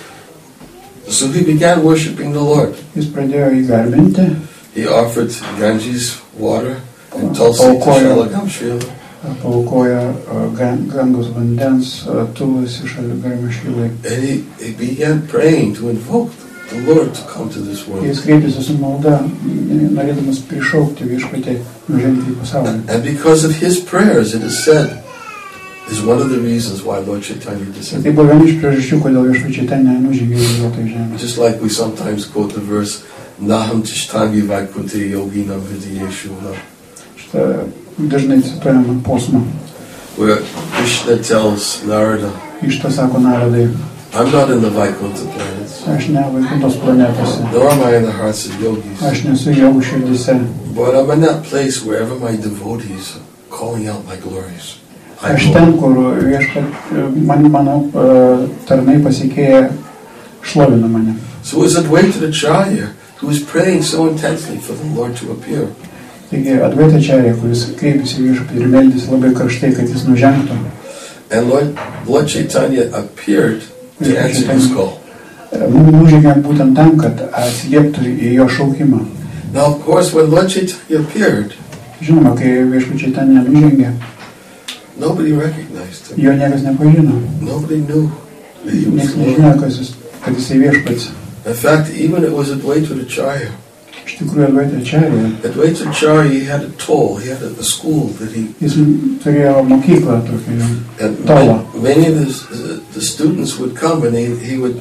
So he began worshiping the Lord. Jis pradėjo jį garbinti, He offered Ganges water and Tulsi to Shalagam Srila. paaukojo uh, gan- Gangos vandens, uh, Tulsi Šaligam Šrilai. And he, he began praying to invoke the Lord to come to this world. Jis kreipėsi su malda, norėdamas prišaukti viešpatį nužengti į pasaulį. And because of his prayers, it is said, is one of the reasons why Lord Chaitanya Tai descended. buvo viena iš priežasčių, kodėl viešpačiai ten nenužengė į žemę žemę. Just like we sometimes quote the verse, Naham Tishtangi Vaikunte Yoginam Vidiyeshu, Šitą dažnai cituojama posmą. where Krishna tells Narada, Iš to sako Naradai, I'm not in the Vaikuntha planets, aš ne Vaikuntos planetose, nor am I in the hearts of yogis, aš nesu jogų širdise, but I'm in that place wherever my devotees are calling out my glories. I aš go. ten, kur viešpat, man, mano uh, tarnai pasikėję šlovina mane. So it was Advaita Acharya who was praying so intensely for the Lord to appear. Taigi Advaita Acharya, kuris kreipėsi į viešpatį ir meldėsi labai karštai, kad jis nužengtų, And Lord, Lord Chaitanya appeared to answer his call. nužengė būtent tam, kad atsilieptų į jo šaukimą. Now, of course, when Lord Chaitanya appeared, Žinoma, kai viešpačiai ten nenužengė, nobody recognized him. jo niekas nepažino. Nobody knew that he was Niekas the Lord. nežinojo, kas jis, kad jisai viešpats. In fact, even it was Advaita Acharya. Iš tikrųjų, Advaita Acharya, Advaita Acharya, he had a toll, he had a, a school that he, jis turėjo mokyklą tokią jau. and Tola. ma- many of his, uh, the students would come and he, he would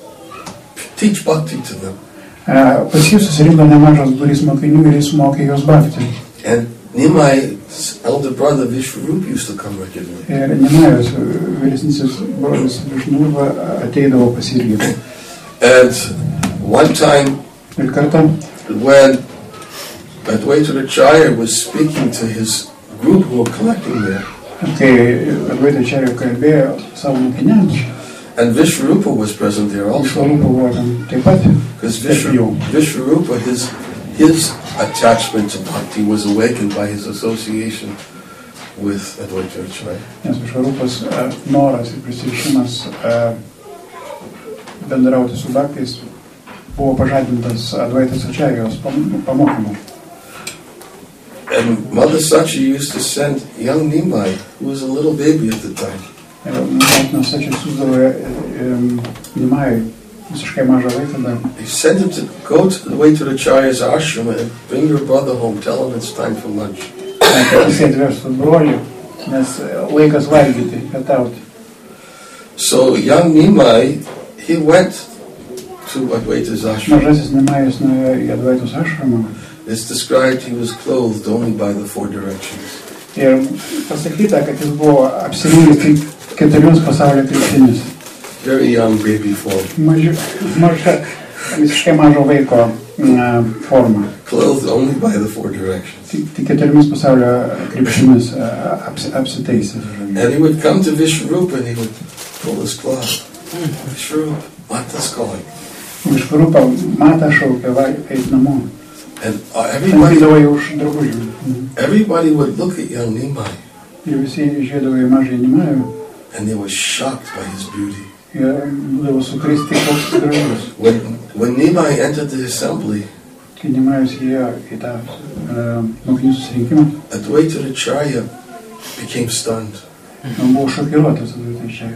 teach bhakti to them. E, Pas jį susirinko nemažas būrys mokinių ir jis mokė juos bhakti. And Nimai's elder brother Vishwarup used to come regularly. Ir Nimajos vyresnysis brolis Višnuva ateidavo pas jį irgi. And one time Ir kartą, when Advaita Acharya was speaking to his group who were collecting there, kai Advaita Acharya kalbėjo savo mokiniams, and Vishwarupa was present there iš also, Varupo buvo ten taip pat. because Vishwa, Vishwarupa, his, his attachment to bhakti was awakened by his association with Advaita Acharya. Nes Višvarupas e, noras ir prisirišimas e, bendrauti su bhaktais buvo pažadintas Advaitas Acharyos pam- pamokymu. And Mother Sachi used to send young Nimai, who was a little baby at the time, Motina Sačia siūsdavo Nimai visiškai mažą vaiką dar. He sent him to go to the way to the Acharya's ashram and bring your brother home. Tell him it's time for lunch. Jis atvežtų brolį, nes laikas valgyti, pietauti. So young Nimai, he went to Advaita's ashram. Mažasis Nimajus nuėjo į Advaitos ashramą. It's described he was clothed only by the four directions. Ir pasakyta, kad jis buvo apsirengęs kaip keturioms pasaulio kryptimis. Very young baby form. Maži, maža, visiškai mažo vaiko uh, forma. Clothed only by the four directions. Tik, tik keturiomis pasaulio kryptimis uh, aps, apsitaisęs. And he would come to Vishvarupa and he would pull his cloth. Vishvarupa, Mata's calling. Vishvarupa, Mata šaukė, va, eit namo. And uh, everybody, už drabužių. everybody would look at young Nimai. Ir visi žiūrėdavo į mažąjį Nimajų. And they were shocked by his beauty. Ir būdavo sukristi, koks gražus. When, when Nimai entered the assembly, Kai Nimajus įėjo į tą uh, mokinių susirinkimą, Advaita Acharya became stunned. man buvo šokiruotas, tai čia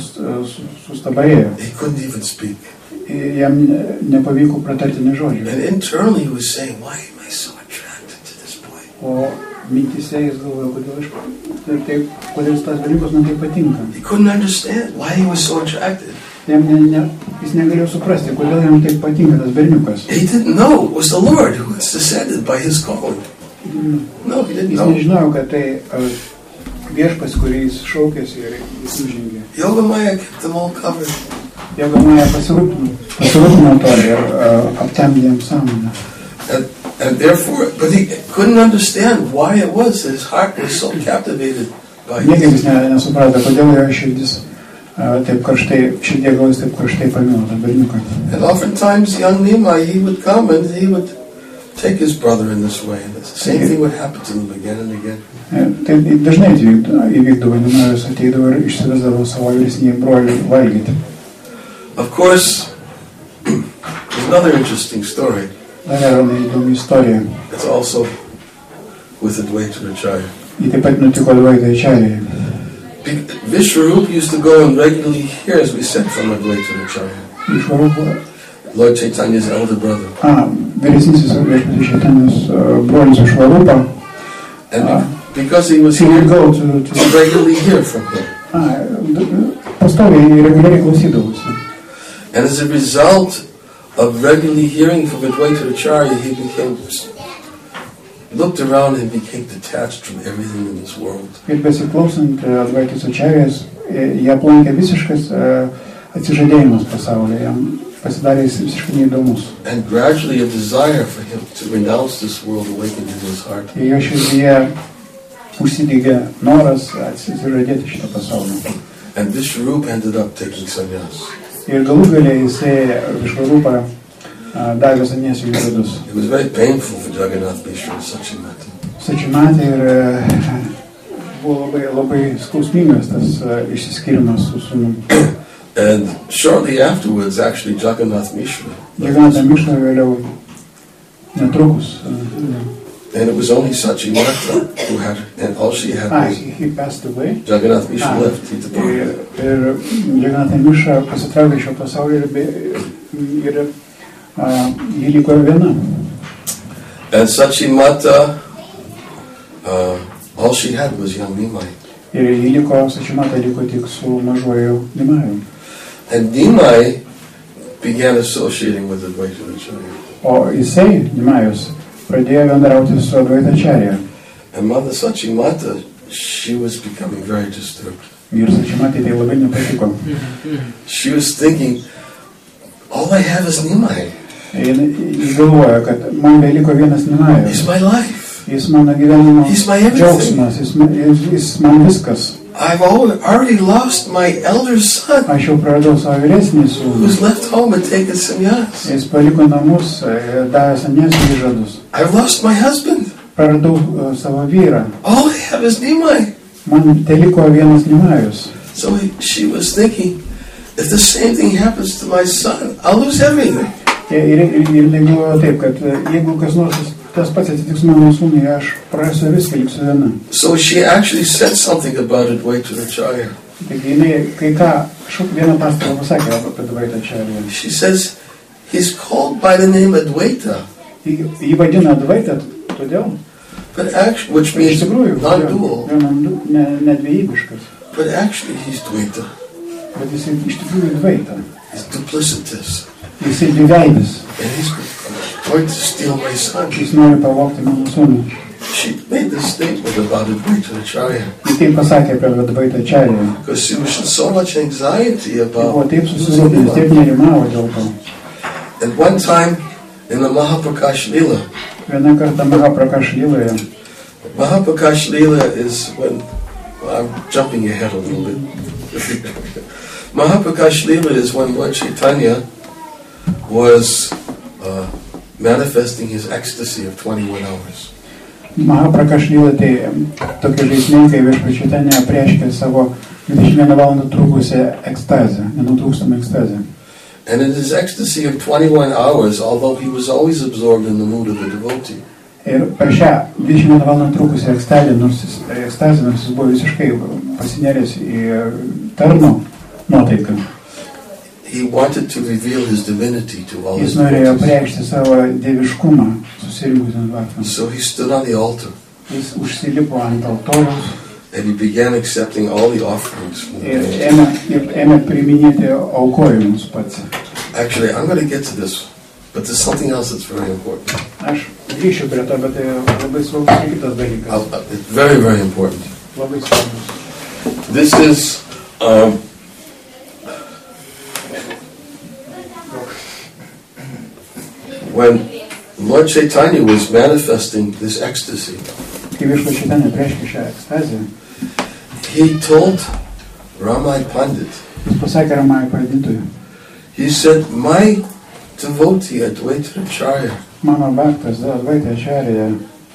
sustabarėjo. He couldn't even speak. Jam nepavyko pratarti nė žodžių. And internally he was saying, why am I so attracted to this boy? O mintise jis galvojo, kodėl aš, ir taip, kodėl tas dalykas man taip patinka. He couldn't understand why he was so attracted. Jam ne, ne, jis negalėjo suprasti, kodėl jam taip patinka tas berniukas. He didn't know it was the Lord who was descended by his calling. No, he didn't Jis know. nežinojo, kad tai uh, viešpas, kurį jis šaukėsi ir jis nužengė. Yogamaya kept them all covered. Yogamaya pasirūpino, pasirūpino to ir uh, aptemdė jam sąmonę. And, and therefore, but he couldn't understand why it was that his heart was so captivated by Niekaip jis his. ne, nesuprato, kodėl jo širdis uh, taip karštai, širdie gal jis taip karštai pamilo tą berniuką. And oftentimes young Nimai, he would come and he would take his brother in this way. And the same thing would happen to him again and again. Taip dažnai įvykdavo, Nimajus ateidavo ir išsivesdavo savo vyresnį brolį valgyti. Of course, there's another interesting story. Dar yra neįdomi istorija. It's also with Advaita Acharya. Ji taip pat nutiko Advaita Acharyai. Vishvarupa used to go and regularly hear, as we said, from Advaita Acharya, Išvarupa, Lord Chaitanya's elder brother. a, vyresnysis viešpaties Čaitanijos brolis Išvarupa. And Ah. because he was He would here, go to, to he regularly hear from him. a, pastoviai ir reguliariai klausydavosi. And as a result of regularly hearing from Advaita Acharya, he became, looked around and became detached from everything in this world. Ir besiklausant Advaitos Acharijas, jie aplankė visiškas atsižadėjimas pasaulyje, jam pasidarė jis visiškai neįdomus. And gradually a desire for him to renounce this world awakened in his heart. Ir jo širdyje užsidegė noras atsižadėti šitą pasaulį. And Vishvarupa ended up taking sannyas. Ir galų galę jisai Višvarupą davė sannyasio įžadus. It was very painful for Jagannath Mishra and Sachimata. Sačimatė ir buvo labai, labai skausmingas tas išsiskyrimas su sūnumi. And shortly afterwards, actually, Jagannath Mishra. Jagannath Mishra vėliau netrukus. And it was only Sachimata who had, and all she had Ah, was he, he passed away. Jagannath Mishra Ah. left, he Ir, departed. ir Jagannath Mishra pasitraukė iš šio pasaulio ir, be, ir uh, ji liko viena. And Sachimata, uh, all she had was young Nimai. Ir ji liko, Sačimata liko tik su mažuoju Nimaju. And Nimai began associating with Advaita Acharya. O jisai, Nimajus, pradėjo bendrauti su Advaita Acharya. And Mother Sachimata, she was becoming very disturbed. Ir Sačimatai tai labai nepatiko. She was thinking, all I have is Nimai. Jis galvoja, kad man beliko vienas Nimajus. He's my life. Jis mano gyvenimo He's my everything. džiaugsmas, jis, ma- jis, jis man viskas. I've al- already lost my elder son, Aš jau praradau savo vyresnį sūnų. who's left home and taken sannyas. Jis paliko namus, e, davė sannyasio įžadus. I've lost my husband. Praradau uh, savo vyrą. All I have is Nimai. Man teliko vienas Nimajus. So he, she was thinking, if the same thing happens to my son, I'll lose everything. Ir, ir, ir, ir tai galvojo taip, kad e, jeigu kas nors tas pats atsitiks mano sūnui, aš prarasiu viską, liksiu viena. So she actually said something about Advaita Acharya. Taigi jinai kai ką, kažkokį vieną pastabą pasakė apie Advaitą Acharya. She says he's called by the name Advaita. Jį vadina Advaita todėl, But actually, which means iš tikrųjų, non-dual. ne, ne dviejibiškas, But actually, he's Dvaita. bet jisai iš tikrųjų Advaita. He's duplicitous. Jisai dviveidis, And he's going to steal my son. jis nori pavogti mano sūnų. She made this statement about Advaita Acharya Jis taip pasakė apie Advaitą Acharya. because she was in so much anxiety Jis buvo about taip losing susirūpinęs, taip him. nerimavo dėl to. And one time in the Mahaprakash Leela, Vieną kartą Mahaprakash Lyloje, Mahaprakash Leela is when, well, I'm jumping ahead a little bit. Mahaprakash Leela is when Lord Chaitanya was uh, manifesting his ecstasy of twenty-one hours. Mahaprakash Lyla tai tokie žaismai, kai Viešpačitanė apreiškė savo dvidešimt vieną valandą trukusią ekstazę, nenutrūkstamą ekstazę. And in his ecstasy of twenty-one hours, although he was always absorbed in the mood of a devotee, Ir per šią dvidešimt vieną valandą trukusią ekstazę, nors jis, ekstazę, nors jis buvo visiškai pasineręs į tarno nuotaiką, he wanted to reveal his divinity to all his jis norėjo devotees. apreikšti savo dieviškumą susirinkusiems vakarams. So he stood on the altar Jis užsilipo ant altoriaus and he began accepting all the offerings from the ir devotees. ėmė, ir ėmė priminėti aukojimus pats. Actually, I'm going to get to this, but there's something else that's very important. Aš grįšiu prie to, bet tai labai svarbus ir kitas dalykas. I'll- uh, It's very, very important. Labai svarbus. This is um, when Lord Chaitanya was manifesting this ecstasy. Kai Viešpačitanė prieškė šią ekstazę, He told Ramai Pandit, jis pasakė Ramai Panditui, he said, my devotee Advaita Acharya, mano bhaktas Advaita Acharya,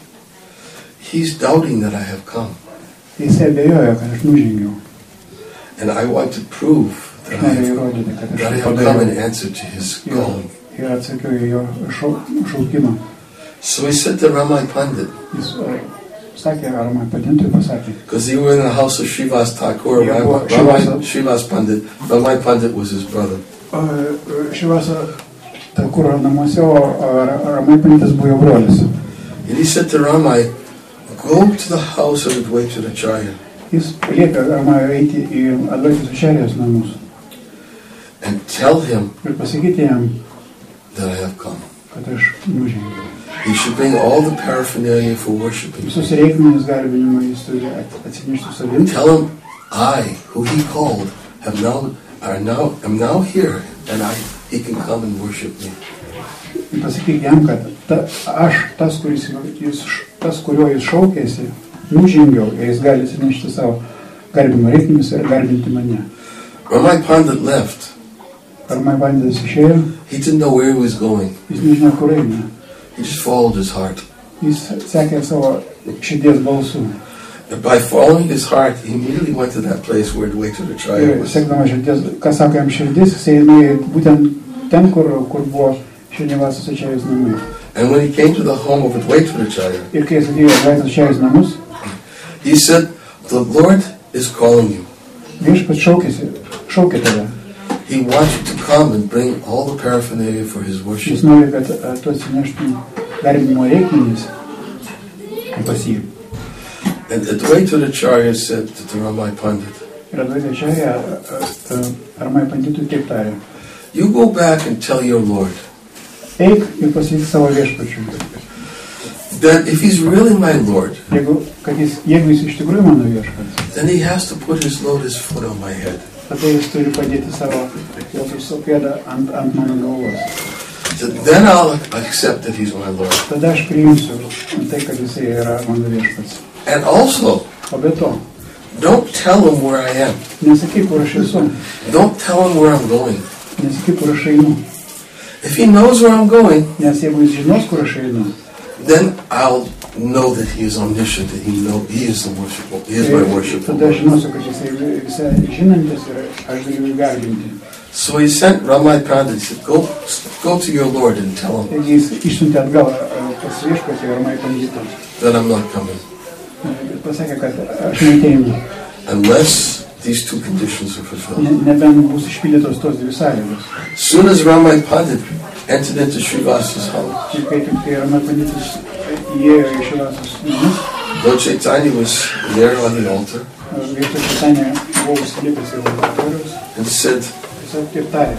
he's doubting that I have come. jis abejojo, kad aš nužengiau. And I want to prove that Aš I noriu have, įrodyti, kad aš that I tai have come in padariau. answer to his Ir, calling. ir atsakiau į jo šau, šaukimą. So he said to Ramai Pandit, Jis uh, sakė, Ramai Panditui pasakė, because they were in the house of Srivas Thakur, Yeah, Ramai, well, Ramai, Srivas- Srivas Pandit, Ramai Pandit was his brother. Šivasa Takuro namuose, o o Ramai Panditas buvo jo brolis. And he said to Ramai, go to the house of Advaita Acharya Jis liepė Ramai eiti į Advaitos Acharjos namus and tell him ir pasakyti jam, that I have come. kad aš nužengiau. He should bring all the paraphernalia for worshiping. Visus reikmenis garbinimo jis turi atsinešti su savim. Tell him I, who he called, have now are now am now here, and I he can come and worship me. Pasakyk jam, kad ta, aš, tas, kuris, jis, tas, kurio jis šaukėsi, nužengiau ir jis gali atsinešti savo garbinimo reikmenis ir garbinti mane. Ramai Pandit left. Ramai Panditas išėjo, He didn't know where he was going. jis nežino, kur eina. He just followed his heart. Jis sekė savo širdies balsu. And by following his heart, he immediately went to that place where Advaita Acharya Ir was. sekdama širdies, ką sako jam širdis, jis eina būtent ten, kur, kur buvo Šrinivasos Acharjos namai. And when he came to the home of Advaita Acharya, Ir kai jis atėjo į Advaitos Acharjos namus, he said, the Lord is calling you. viešpats šaukėsi, šaukė tave. He wants you to come and bring all the paraphernalia for his worship. Jis nori, kad a, tu atsineštum garbinimo reikmenis pas jį. And Advaita Acharya said to Ramai Pandit, Ir Advaita Acharya Ramai Panditui taip tarė. you go back and tell your Lord Eik ir pasakyk savo viešpačiui. that if he's really my Lord, Jeigu, kad jis, jeigu jis iš tikrųjų mano viešpats, then he has to put his lotus foot on my head. tada jis turi padėti savo lotuso pėdą ant, ant mano galvos. So then I'll accept that he's my Lord. Tada aš priimsiu tai, kad jisai yra mano viešpats. And also, O be to, don't tell him where I am. nesakyk, kur aš esu, Don't tell him where I'm going. nesakyk, kur aš einu. If he knows where I'm going, Nes jeigu jis žinos, kur aš einu, then I'll know that he is omniscient, that he know he is the worshipful, he is my worshipful tada aš Lord. žinosiu, kad jisai visai žinantis ir aš galiu jį garbinti. So he sent Ramai Pandit, he said, go, go to your Lord and tell him Taigi jis išsiuntė atgal a, pas viešpatį Ramai Panditą. that I'm not coming. Ir pasakė, kad aš neateinu. Unless these two conditions are fulfilled. Ne- Nebent bus išpildytos tos dvi sąlygos. As soon as Ramai Pandit entered into Srivasa's house, Ir kai tik tai Ramai Panditas įėjo į Šrivasos namus, Lord Chaitanya was there on the altar Viešpaties Čaitanija buvo užsilipęs į altoriaus, and said, tiesiog taip tarė.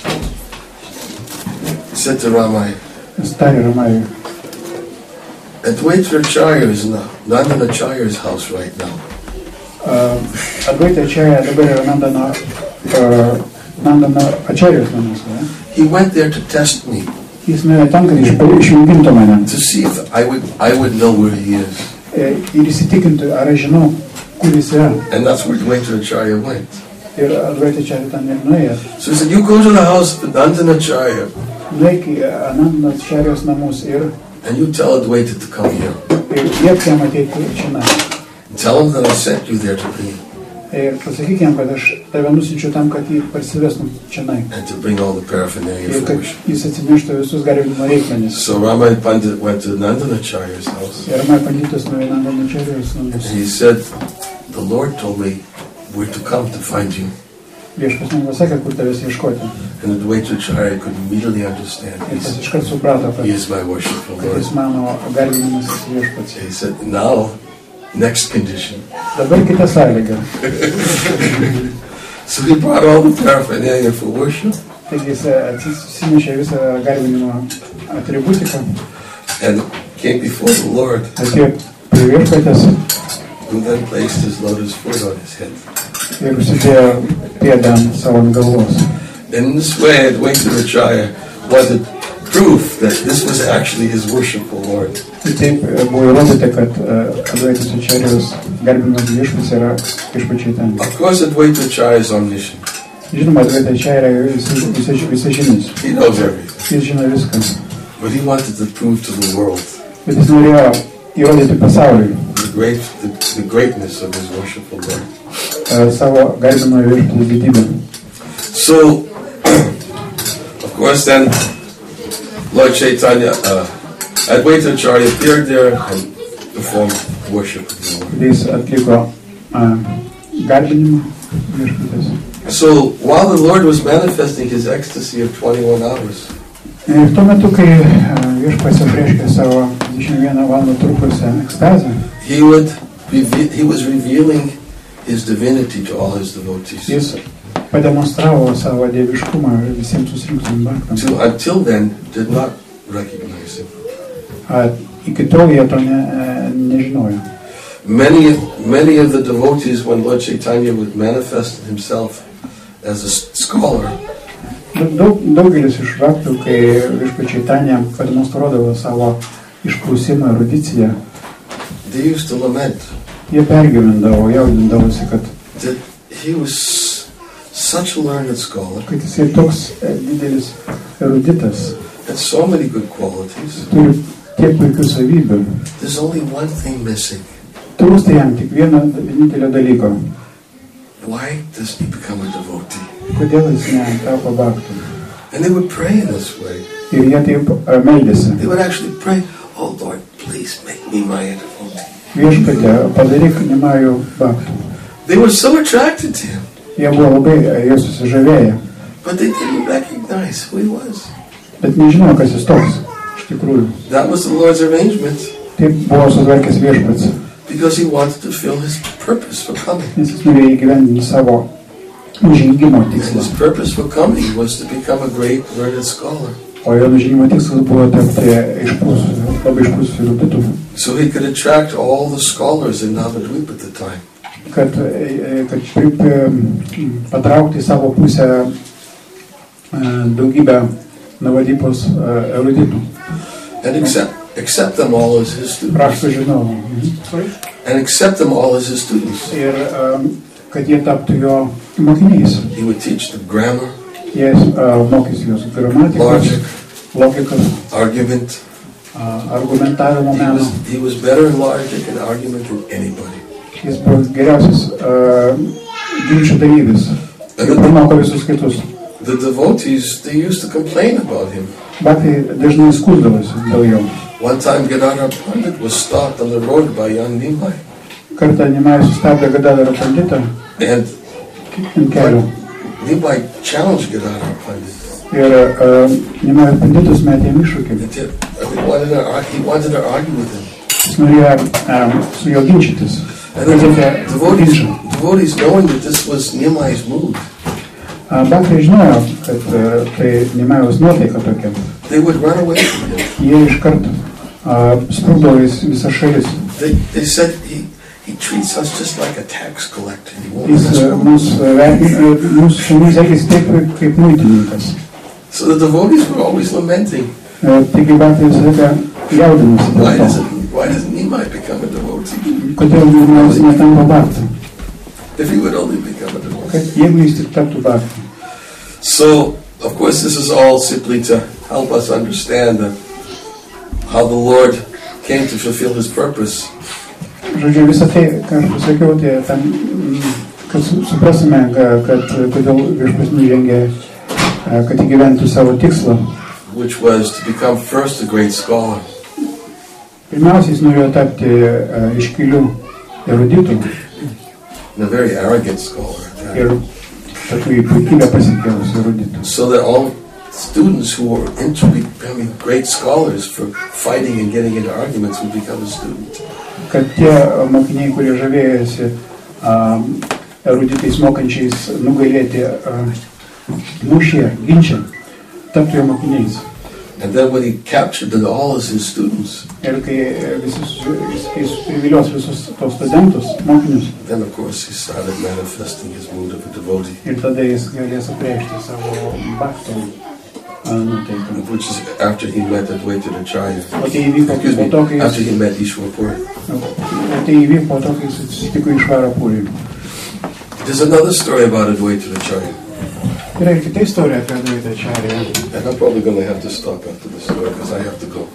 said to Ramai, Jis tarė Ramajui, Advaita Acharya is in Nandana Acharya's house right now. Advaita Acharya dabar yra Nandana, uh, Nandana Acharyos namuose. Ne? He went there to test me, Jis nuėjo ten, kad išmėgintų mane to see if I would I would know where he is. ir įsitikintų, ar aš žinau, kur jis yra. And that's where Advaita Acharya went. Ir Advaita Acharya ten ir nuėjo. So he said, you go to the house of Nandana Acharya Nueik į Nandana Acharyos namus ir, and you tell Advaita to come here. ir liepk jam ateiti čionai. Tell him that I sent you there to bring Ir pasakyk jam, kad aš tave nusinčiu tam, kad jį parsivestum čionai. and to bring all the paraphernalia Ir for kad worship. jis atsineštų visus garbinimo reikmenis. So Ramai Pandit went to Nandana Acharya's house Ir Ramai Panditas nuėjo Nandana Acharyos namus. and he said, the Lord told me where to come to find you. Viešpas man pasakė, kur tavęs ieškoti. And Advaita Acharya could immediately understand. Ir He tas said, iškart suprato, kad, he is my worshipful kad Lord. jis mano garbinimasis viešpats. He said, now, next condition. Dabar kita sąlyga. So he brought all the paraphernalia for worship Taigi jis atsinešė visą garbinimo atributiką, and came before the Lord, atėjo prie viešpatės who then placed his lotus foot on his head. ir užsidėjo pėdą ant savo galvos. In this way, Advaita Acharya wanted proof that this was actually his worshipful Lord. Ir taip buvo įrodyta, kad Advaitos Acharyos garbinimas viešpats yra viešpačiai ten. Of course, Advaita Acharya is omniscient. Žinoma, Advaita Acharya yra visažinis. He knows everything. Jis žino viską. But he wanted to prove to the world Bet jis norėjo įrodyti pasauliui the great, the, the greatness of his worshipful Lord. uh, savo garbino viešpatės didybę. So, of course, then Lord Chaitanya, uh, Advaita Acharya appeared there and performed worship of the Lord. Jis atliko uh, garbinimą viešpatės. So, while the Lord was manifesting his ecstasy of twenty-one hours, Ir tuo metu, kai uh, viešpats apreiškė savo dvidešimt vieną valandą trukusią ekstazę, he would reve- he was revealing his divinity to all his devotees. jis pademonstravo savo dieviškumą visiems susirinkusiems baktams. Who until then did not recognize him. Uh, iki tol jie to ne, uh, nežinojo. Many, many of the devotees, when Lord Chaitanya would manifest himself as a s- scholar, Daug, daugelis iš raktų, kai viešpačiai Čaitanija pademonstruodavo savo išprusimą erudiciją, they used to lament jie pergyvendavo, jaudindavosi, kad, that he was such a learned scholar, kad jisai toks e, didelis eruditas, had so many good qualities. turi tiek puikių savybių. There's only one thing missing. Trūksta jam tik vieno vienintelio dalyko. Why does he become a devotee? Kodėl jis netapo baktų? And they would pray in this way. Ir jie taip e, meldėsi. They would actually pray, oh Lord, please make me my devotee. Viešpatė, padaryk nemajų baktų. They were so attracted to him, Jie buvo labai e, jo susižavėję, but they didn't recognize who he was. bet nežinojo, kas jis toks. Iš tikrųjų. That was the Lord's arrangement, Taip buvo sutvarkęs viešpats, because he wanted to fulfill his purpose for coming. nes jis norėjo įgyvendinti savo nužengimo tikslą. His purpose for coming was to become a great learned scholar, O jo nužengimo tikslas buvo tapti išprususiu, labai išprususiu eruditu, so he could attract all the scholars in Navadvip at the time. kad, e, kad pri- pri- patraukti į savo pusę e, daugybę Navadipos e, eruditų, And accept, accept them all as his students. rašto žinovų. And accept them all as his students. Ir e, kad jie taptų jo mokiniais. He would teach them grammar, Jie e, mokys juos gramatikos, logic, logikos, argument. e, argumentavimo He meno. was, he was better in logic and argument than anybody. Jis buvo geriausias uh, ginčių dalyvis. Ir pramoko visus kitus. The devotees, they used to complain about him. Baktai dažnai skūsdavosi dėl jo. One time Gadadhar Pandit was stopped on the road by young Nimai. Kartą Nimai sustabdė Gadadharo Panditą And ant kelio. Nimai challenged Gadadhar Pandit. Ir uh, Nimai Panditas metė jam iššūkį. He wanted to, he wanted to argue with him. Jis norėjo um, su juo ginčytis. And then the devotees, devotees knowing that this was Nimai's mood. Uh, Bhaktai žinojo, kad uh, tai Nimaijaus nuotaika tokia. They would run away from him. Jie iš karto uh, sprūdo visą šalis. They, they said he, he treats us just like a tax collector. He won't Jis let us uh, go. mūsų mūs šalinis elgėsi taip, kaip muitininkas. So the devotees were always lamenting. Uh, Taigi Bhaktai visą laiką jaudinosi Why dėl to. doesn't, why doesn't Nimai become a devotee? Kodėl Nimai netampa Bhaktai? If he would only become a devotee. Kad jeigu jis tik taptų Bhaktai. So, of course, this is all simply to help us understand that how the Lord came to fulfill His purpose. Žodžiu, visą tai, ką aš pasakiau, tai tam, mm, kad su- suprasime, ka- kad kodėl viešpats nužengė, e, kad įgyventų savo tikslą. Which was to become first a great scholar, Pirmiausia, jis norėjo tapti e, iškilių eruditų and a very arrogant scholar, ir tokių į puikybę pasikėlusių eruditų. so that all students who were into becoming great scholars for fighting and getting into arguments would become a student. Kad tie mokiniai, kurie žavėjosi um, eruditais mokančiais nugalėti um, mūšyje, ginče, taptų jo mokiniais. And then when he captured them all as his students, Ir kai e, visus, kai jis privilios visus tos studentus, mokinius, then of course he started manifesting his mood of a devotee, ir tada jis galės apreikšti savo bhakto nuteiką. which is after he met Advaita Acharya. O tai įvyko Excuse po me, to, kai after jis, he met Ishwar Puri. o tai įvyko po to, kai jis susitiko Išvarą Purį. There's another story about Advaita Acharya, Yra ir kita istorija apie Advaitą Acharją. and I'm probably going to have to stop after this story because I have to go.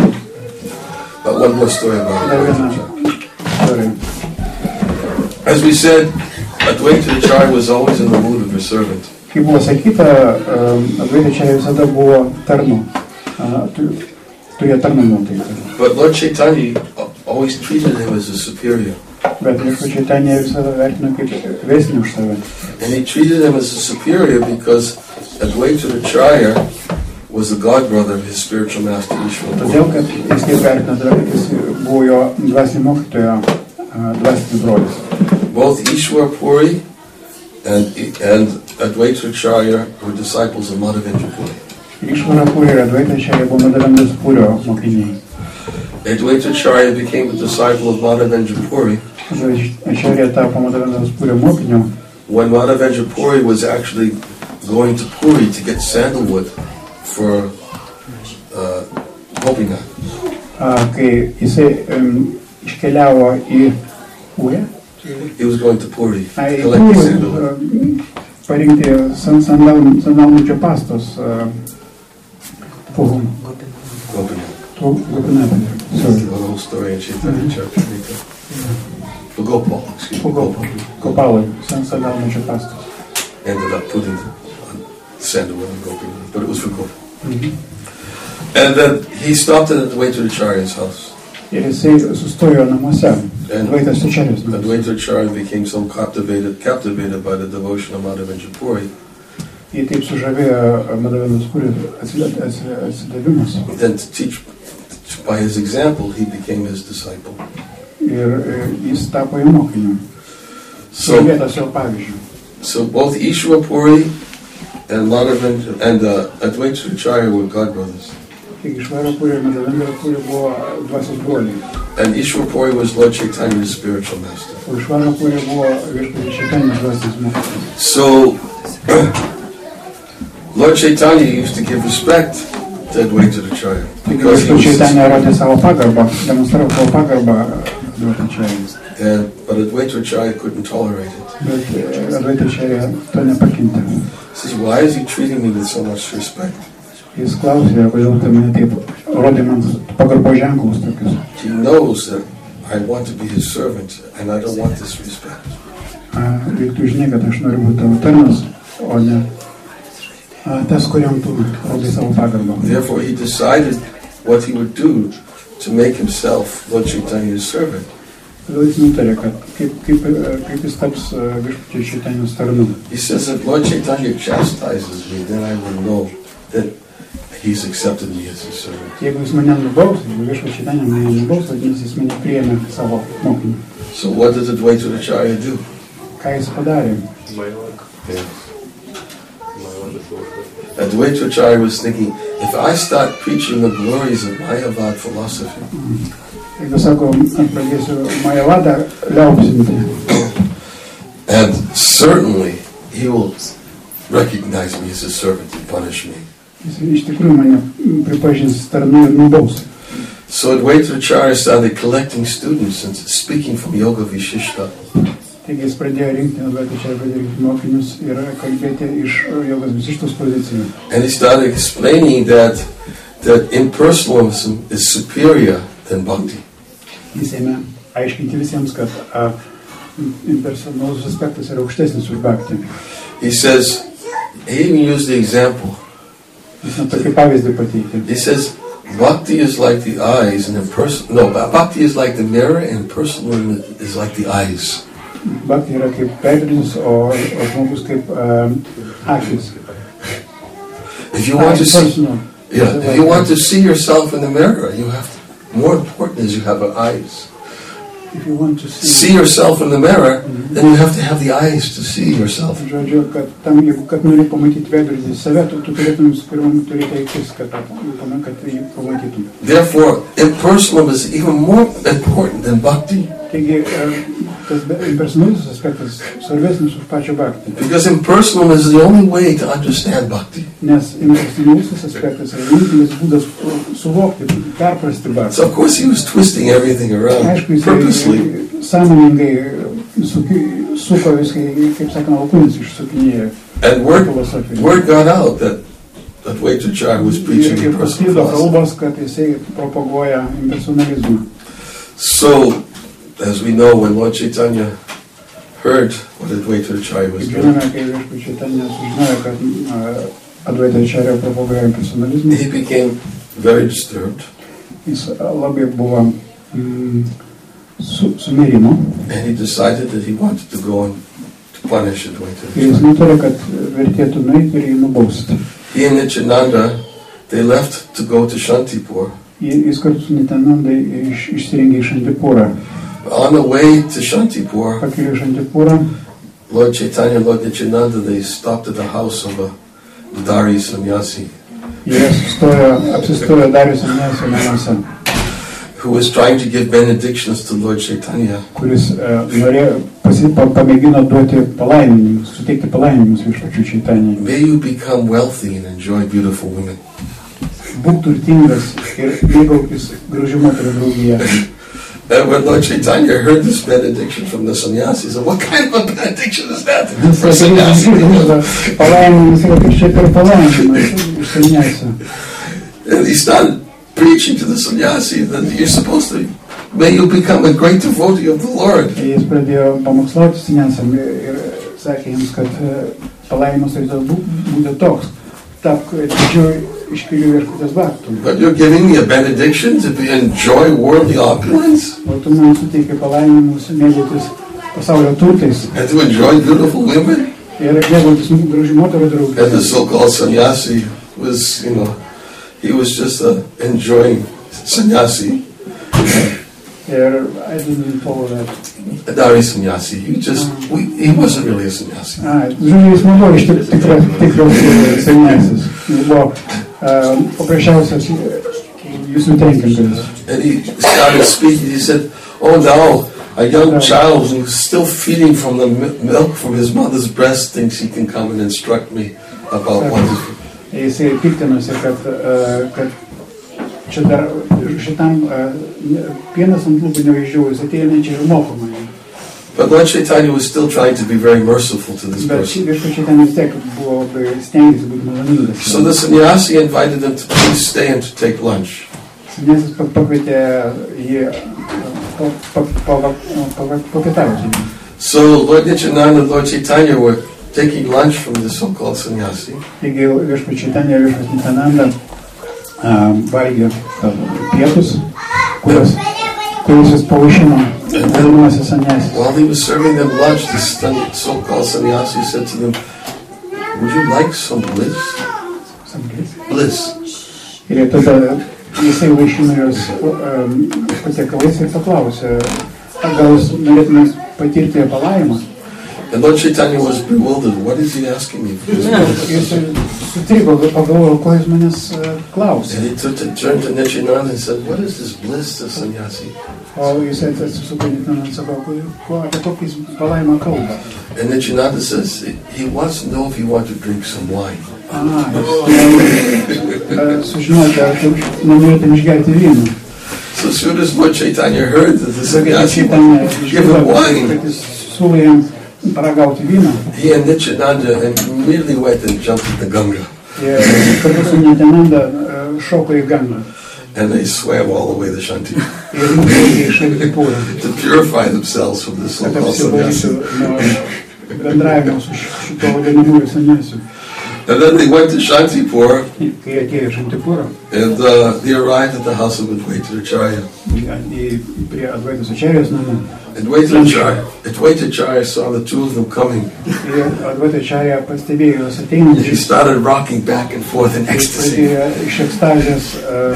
But one more story about Dar Advaita viena Acharya. istorija. As we said, Advaita Acharya was always in the mood of a servant. Kaip buvo sakyta, Advaita Acharya visada buvo tarnu, a, tu- turėjo tarno nuotaiką. But Lord Chaitanya always treated him as a superior. Bet viešpatie Čaitanija visada vertino kaip vesnį už save. And he treated him as a superior because Advaita Acharya was the godbrother of his spiritual master Ishwar Todėl, Puri. kad jis kaip vertino, todėl, kad jis buvo jo dvasinio mokytojo a, dvasinis brolis. Both Ishwar Puri and, and Advaita Acharya were disciples of Madhavendra Puri. Ir Išvara Puri ir Advaita Acharya buvo Madhavendas Purio mokiniai. Advaita Acharya became a disciple of Madhavendra Puri Advaita Acharya tapo Madhavendas Purio mokiniu, when Madhavendra Puri was actually going to Puri to get sandalwood for uh, Gopinath. a, kai jisai um, iškeliavo į Purę, He was going to Puri a, to į collect the Purį sandalwood. um, parinkti san- sandal- sandalmučio pastos uh, Purum. Gopinath. Tu Gopinath. This Sorry. is the whole story in Chaitanya Charitamrita. For Gopal, excuse me, Gopal. Gopal. Gopalai, san- sandalmučio pastos. Ended up putting on sandalwood and Gopinath, but it was for Gopal. Mhm. And then he stopped at Advaita Acharya's house. Ir jisai sustojo namuose, Advaitas Acharjos namuose. Advaita Acharya became so captivated, captivated by the devotion of Madhavendra Puri, Jį taip sužavėjo Madhavendas Purio atsidavimas. then to teach by his example, he became his disciple. Ir e, jis tapo jo mokiniu. So, Vietos jo pavyzdžių. so both Ishwar Puri and Madhavendra and uh, Advaita Acharya were godbrothers. Taigi Išvara Purio ir Madhavendra Purio buvo dvasios broliai. And Ishwar Puri was Lord Chaitanya's spiritual master. O Išvara Purio buvo viešpaties Čaitanijos dvasinis mokytojas. So, Lord Chaitanya used to give respect to Advaita Acharya Taigi because he viešpaties was, Čaitanija rodė savo pagarbą, demonstravo savo pagarbą Advaita Acharjai. and, but Advaita Acharya couldn't tolerate it. Bet e, Advaita Acharja to nepakintė. He says, why is he treating me with so much respect? Jis klausė, kodėl tu mane taip rodė man pagarbos ženklus tokius. He knows that I want to be his servant and I don't want this respect. A, Juk tu žinai, kad aš noriu būti tavo tarnas, o ne a, tas, kuriam tu rodai savo pagarbą. Therefore, he decided what he would do to make himself Lord Chaitanya's servant. Todėl jis nutarė, kad kaip, kaip, kaip jis taps Viešpaties Čaitanijos tarnu. He says that Lord Chaitanya chastises me, then I will know that he's accepted me as his servant. Jeigu jis mane nubaus, jeigu Viešpaties Čaitanija mane nubaus, vadinasi jis mane priėmė savo mokiniu. So what did Advaita Acharya do? Ką jis padarė? Yeah. Advaita Acharya was thinking, if I start preaching the glories of Mayavad philosophy, Jeigu sako, pradėsiu Mayavadą liaupsinti. And certainly he will recognize me as a servant and punish me. Jis iš tikrųjų mane pripažins tarnu ir nubaus. So Advaita Acharya started collecting students and speaking from Yoga Vishishta. Taigi jis pradėjo rinkti, Advaita Acharya pradėjo rinkti mokinius ir kalbėti iš Jogos Vishishtos pozicijų. And he started explaining that that impersonalism is superior than bhakti. Jis ėmė aiškinti visiems, kad a, impersonalus aspektas yra aukštesnis už bhakti. He says, he even used the example. Jis net tokį pavyzdį pateikė. He says, bhakti is like the eyes and impersonal. No, bhakti is like the mirror and impersonalism is like the eyes. Bhakti yra kaip veidrodis, o, o žmogus kaip um, akis. If you want to see, yeah, if you want to see yourself in the mirror, you have to. More important is you have eyes. If you want to see, see yourself in the mirror, mm-hmm. then you have to have the eyes to see yourself. Žodžiu, kad tam, jeigu kad nori pamatyti veidrodį save, tu, tu turėtum pirmam turėti akis, kad, kad jį pamatytum. Therefore, impersonalism is even more important than bhakti. Taigi, tas impersonalus aspektas svarbesnis už pačią bhakti. Because impersonalism is the only way to understand bhakti. Nes impersonalus aspektas yra vienintelis būdas suvokti, perprasti bhakti. So of course he was twisting everything around Aišku, purposely. Sąmoningai suko viskai, kaip sakoma, alkūnis išsukinėja. And word, word got out that Advaita Acharya was preaching ir impersonalism. kalbos, kad jisai propaguoja impersonalizmą. So, as we know, when Lord Chaitanya heard what Advaita Acharya was doing, he became very disturbed. And he decided that he wanted to go and to punish Advaita Acharya. He and Nityananda, they left to go to Shantipur. On the way to Shantipur, Lord Chaitanya and Lord Nityananda, they stopped at the house of a Dari sannyasi who was trying to give benedictions to Lord Chaitanya. May you become wealthy and enjoy beautiful women. And when Lord Chaitanya heard this benediction from the sannyasi, he said, what kind of a benediction is that for a sannyasi? And he started preaching to the sannyasi that you're supposed to, may you become a great devotee of the Lord. But you're giving me a benediction to be, enjoy worldly opulence? And to enjoy beautiful women? And the so-called sannyasi was, you know, he was just uh, enjoying sannyasi. I didn't follow that. Dari sannyasi. He just, we, he wasn't really a sannyasi. Ah, žodžiu, jis nebuvo iš tikros sannyasas. Jis buvo paprasčiausias jūsų tenkintojas. And he started speaking. He said, oh, now a young child who's still feeding from the milk from his mother's breast thinks he can come and instruct me about what is... Jisai piktinosi, kad, kad čia dar šitam pienas ant lūpų neuždžiau, jis ateina čia ir moko mane. But Lord Chaitanya was still trying to be very merciful to this person. So the sannyasi invited him to please stay and to take lunch. So Lord Nityananda and Lord Chaitanya were taking lunch from the so-called sannyasi. kuris jis pavaišino vadinamasis sanyasis. While he was serving them lunch, this so-called sannyasi said to them, "Would you like some bliss?" Bliss. Ir tada jisai vaišino juos um, patiekalais ir paklausė, ar gal jūs norėtumės patirti palaimą. And Lord Chaitanya was bewildered. What is he asking me for this bliss? Jisai sutriko, pagalvojo, ko jis manęs uh, klausė. And he took to, turned to Nityananda and said, "What is this bliss to sannyasi?" O jisai atsisuko Nityananda ir sako, apie kokį jis palaimą kalba. And Nityananda says he wants to know if you want to drink some wine. Ah, jis sužinoti, ar tu norėtum išgerti vyną. So soon as Lord Chaitanya heard that the sannyasi give him wine, kad jis siūlė jam paragauti vyną. he and Nityananda immediately went and jumped in the Ganga. Jie kartu su Nityananda šoko į Gangą. And they swam all the way to Shanti Ir nuplaukė į Šantipūrą. to purify themselves from this Kad so-called apsivalytų sannyasi. nuo bendravimo su šito vadinamųjų sannyasių. And then they went to Shantipur, Kai atėjo į Šantipūrą, and uh, they arrived at the house of Advaitacharya. prie Advaitos Ačarijos namų. Advaitacharya, Advaitacharya saw the two of them coming. Ir Advaita Ačarija pastebėjo juos And he ateinančius. started rocking back and forth in ecstasy. Pradėjo iš ekstazės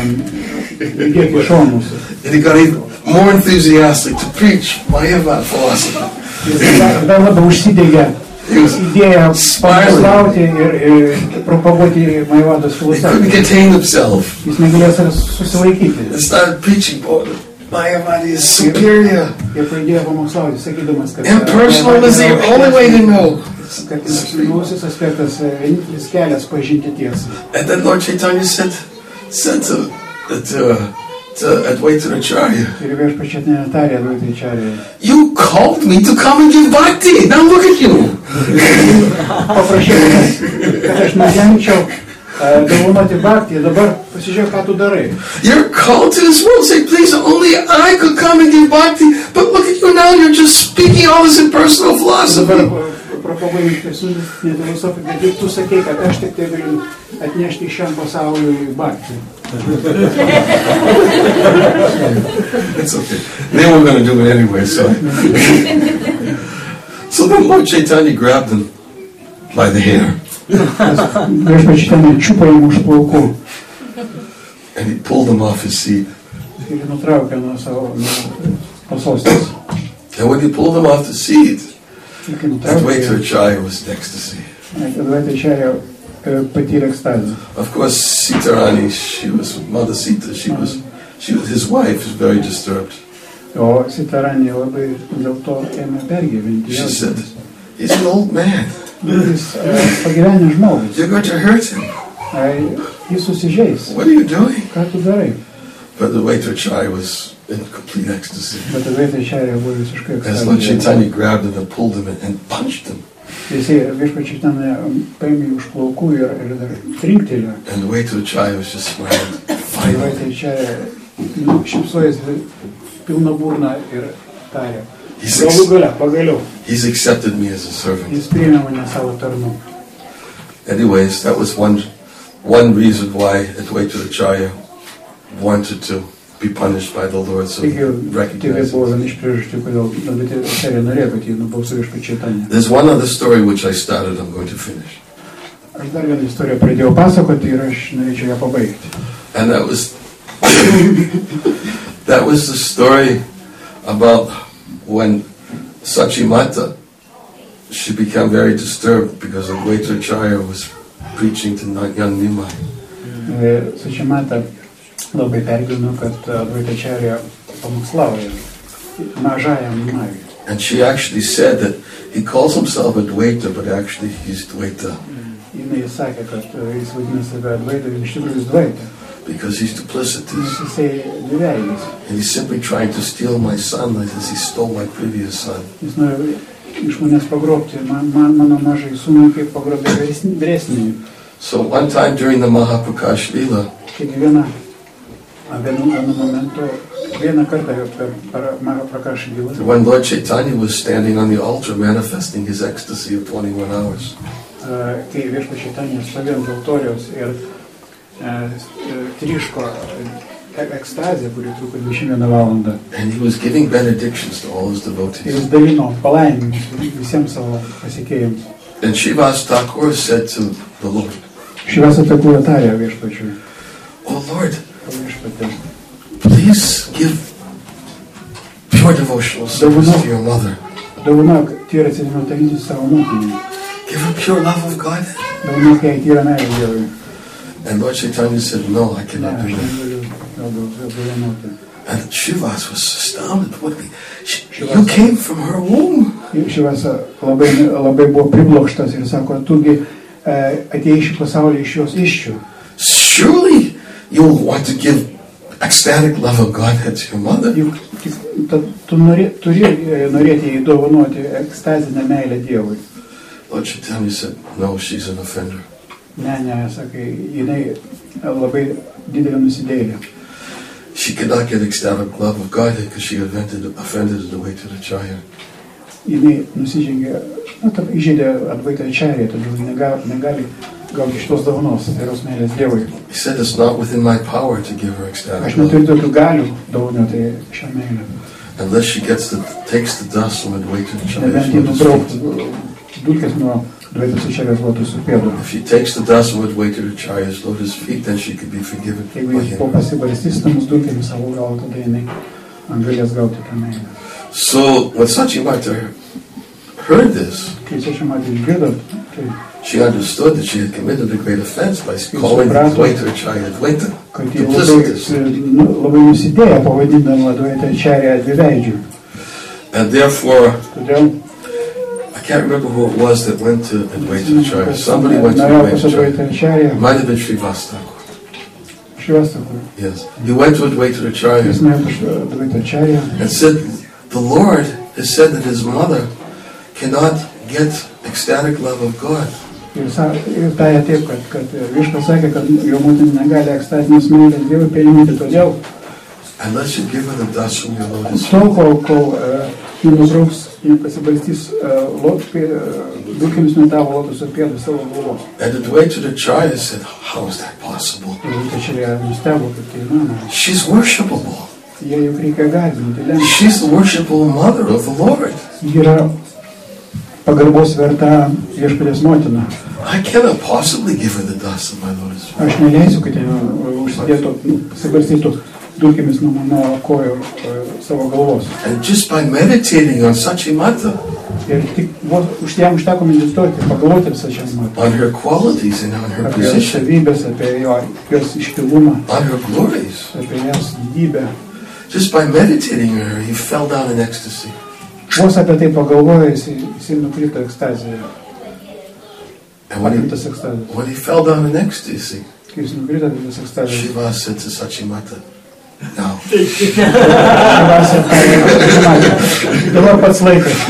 judėti į šonus. And he got even more enthusiastic to preach Mayavad philosophy. Jis dar labiau užsidegė He was idėją smiling. paslauti ir, ir propaguoti Majevados He couldn't filosofiją. contain himself. Jis negalėjo savęs susilaikyti. And started preaching, oh, Mayavad is superior. Ir pradėjo pamokslauti, sakydamas, kad Impersonal is the only way to know. kad nuosis aspektas, vienintelis kelias pažinti tiesą. And then Lord Chaitanya said, said to, to, to Advaitacharya, Ir viešpačiai netarė Advaitai Ačarijai. "You called me to come and give bhakti. Now look at you." Paprašė, kad aš nužengčiau dovanoti bhaktį, dabar pasižiūrėk, ką tu darai. You're called to this world. Say, please, only I could come and give bhakti. But look at you now. You're just speaking all this impersonal philosophy. Dabar propaguojant personalistinę filosofiją, bet juk tu sakei, kad aš tik tai galiu atnešti šiam pasauliui bhaktį. It's okay. They were going to do it anyway, so. So then Lord Chaitanya grabbed him by the hair. Viešpačiai ten čiupo jam už plaukų And he pulled him off his seat. ir nutraukė nuo savo pasostės. And when he pulled him off the seat, Ir kai nutraukė, Advaitacharya was in ecstasy. Advaita Ačarija patyrė ekstazę. Of course, Sita Rani, she was Mother Sita. She was, she was his wife. Was very disturbed. O Sitaranė labai dėl to ėmė pergyventi. She said, "He's an old man. Jis pagyvenęs žmogus. You're going to hurt him. Jis susižeis. What are you doing?" Ką tu darai? But the Advaitacharya was in complete ecstasy. Bet Advaita Ačarija buvo visiškai As Lord ekstazėje. Chaitanya grabbed him and pulled him and, and punched him. Jisai viešpačiai ten paėmė už plaukų ir, ir dar trinktelėjo. And the Advaitacharya was just smiling. Advaita Finally, Ačarija šypsojasi pilna burna ir tarė. he's, Galų ex- gale, pagaliau. he's accepted me as a servant. Jis priėmė mane savo tarnu. Anyways, that was one one reason why Advaitacharya wanted to be punished by the Lord, so he Taigi, tai recognized buvo it. viena iš priežasčių, kodėl Advaita Ačarija norėjo, kad jį nubautų viešpačiai Chaitanya. There's one other story which I started, I'm going to finish. Aš dar vieną istoriją pradėjau pasakoti ir aš norėčiau ją pabaigti. And that was that was the story about when Sachimata, she became very disturbed because Advaitacharya was preaching to young Nimai. Sachimata labai pergyveno, kad Advaita Ačarija pamokslauja mažajam Nimaiui. And she actually said that he calls himself Advaita, but actually he's Dvaita. Jinai sakė, kad jis vadina save Advaita, bet iš tikrųjų jis Dvaita. Because he's Nes duplicitous. jisai dviveilis. And he's simply trying to steal my son like as he stole my previous son. Jis nori iš manęs pagrobti man, man, mano mažai sūnui, kaip pagrobė vyresnįjį. So one time during the Mahaprakash Lila, Taigi vieną, vienu, vienu momentu, vieną kartą per, per Mahaprakash Lilą, when Lord Chaitanya was standing on the altar manifesting his ecstasy of twenty-one hours, kai viešpačiai Chaitanya stovėjo ant altoriaus ir e, e, tryško ekstazė, kuri truko dvidešimt vieną valandą. And he was giving benedictions to all his Ir devotees. jis dalino palaiminimus visiems savo pasiekėjams. And Srivas Thakur said to the Lord, Šivas Thakur tarė viešpačiui. "Oh Lord, Viešpatie, please give pure devotional service to your mother. dovanok tyrą atsiminimą tarnystę savo mokinai. Give her pure love of God." Dovanok jai tyrą meilę Dievui. And Lord Chaitanya said, "No, I Ne, cannot aš do that." negaliu dovanoti. And Srivas was astounded. What? She, you came from her womb. Šivas labai, labai buvo priblokštas ir sako, tugi atėjai šį pasaulį iš jos iščių. Surely you want to give ecstatic love of Godhead to your mother. Juk ta, tu nori, turi norėti jai dovanoti ekstazinę meilę Dievui. Lord Chaitanya said, "No, she's an offender." Ne, ne, sakai, jinai labai didelė nusidėlė. She could not get ecstatic love of Godhead because she offended, offended the way to the Acharya. Jinai nusižengė, na, ta, įžeidė Advaita Acharya, todėl negali, negali gauti šitos dovanos, geros meilės Dievui. He said, "It's not within my power to give her Aš ecstatic love neturiu tokių galių dovanoti šią meilę. unless she gets the takes the dust from the way to the Nebent Acharya's jį lotus nubrauktų feet. dulkes nuo Advaitos Acharjos lotusų pėdų. If she takes the dust from the way to the Acharya's lotus feet, then she could be forgiven Jeigu by jis po him. pasibarstys tomis dulkėmis savo galvą, tada jinai galės gauti tą meilę. So when Sachimata heard this, Kai Sačimatė išgirdo, tai she understood that she had committed a great offense by calling Advaita Acharya Advaita. kad jie labai, Duplicitous. nu, labai nusidėjo pavadindama Advaitą Acharją dviveidžiu. And therefore, Todėl I can't remember who it was that went to Advaita Acharya. Somebody went to norėjo pas Advaita Acharya. Advaitą Acharją, It might have been Srivas Thakur. Šivas Thakur. Yes. He went to Advaita Acharya Jis nuėjo pas Advaitą Acharją and said, "The Lord has said that his mother cannot get ecstatic love of God. ir, sa- ir tarė taip, kad, kad viešpas sakė, kad jo motina negali ekstatinės meilės Dievui pelnyti, todėl Unless you give her the dust from your lotus feet." tol, kol, kol uh, jį nubrauks, jį pasibalstys uh, lot, uh, dulkėmis nuo tavo lotuso pėdų savo galvos. And Advaita Acharya said, "How is that possible? Ir Advaita Acharya nustebo, kad tai įmanoma. She's worshipable. Jie juk reikia gąsdinti, lemti. She's the worshipable mother of the Lord. Ji yra pagarbos verta viešpatės motina. I cannot possibly give her the dust of my lotus feet." Aš neleisiu, kad jie uh, užsidėtų, nu, pasibarstytų dulkėmis nuo mano kojų uh, savo galvos. And just by meditating on Sachimata, Ir tik vos už jam užteko medituoti, pagalvoti visą šią matą. on her qualities and on her Apie jos position, savybės, apie jo, jos iškilumą, on her glories, apie jos didybę. just by meditating on her, he fell down in ecstasy. Vos apie tai pagalvojo, jis, jis nukrito ekstazijoje. And when he, Pakritas ekstazijos. when he fell down in ecstasy, Kai jis nukrito tas ekstazijos. Shiva said to Sachimata, "Now, Šivasė tarė, dabar pats laikas.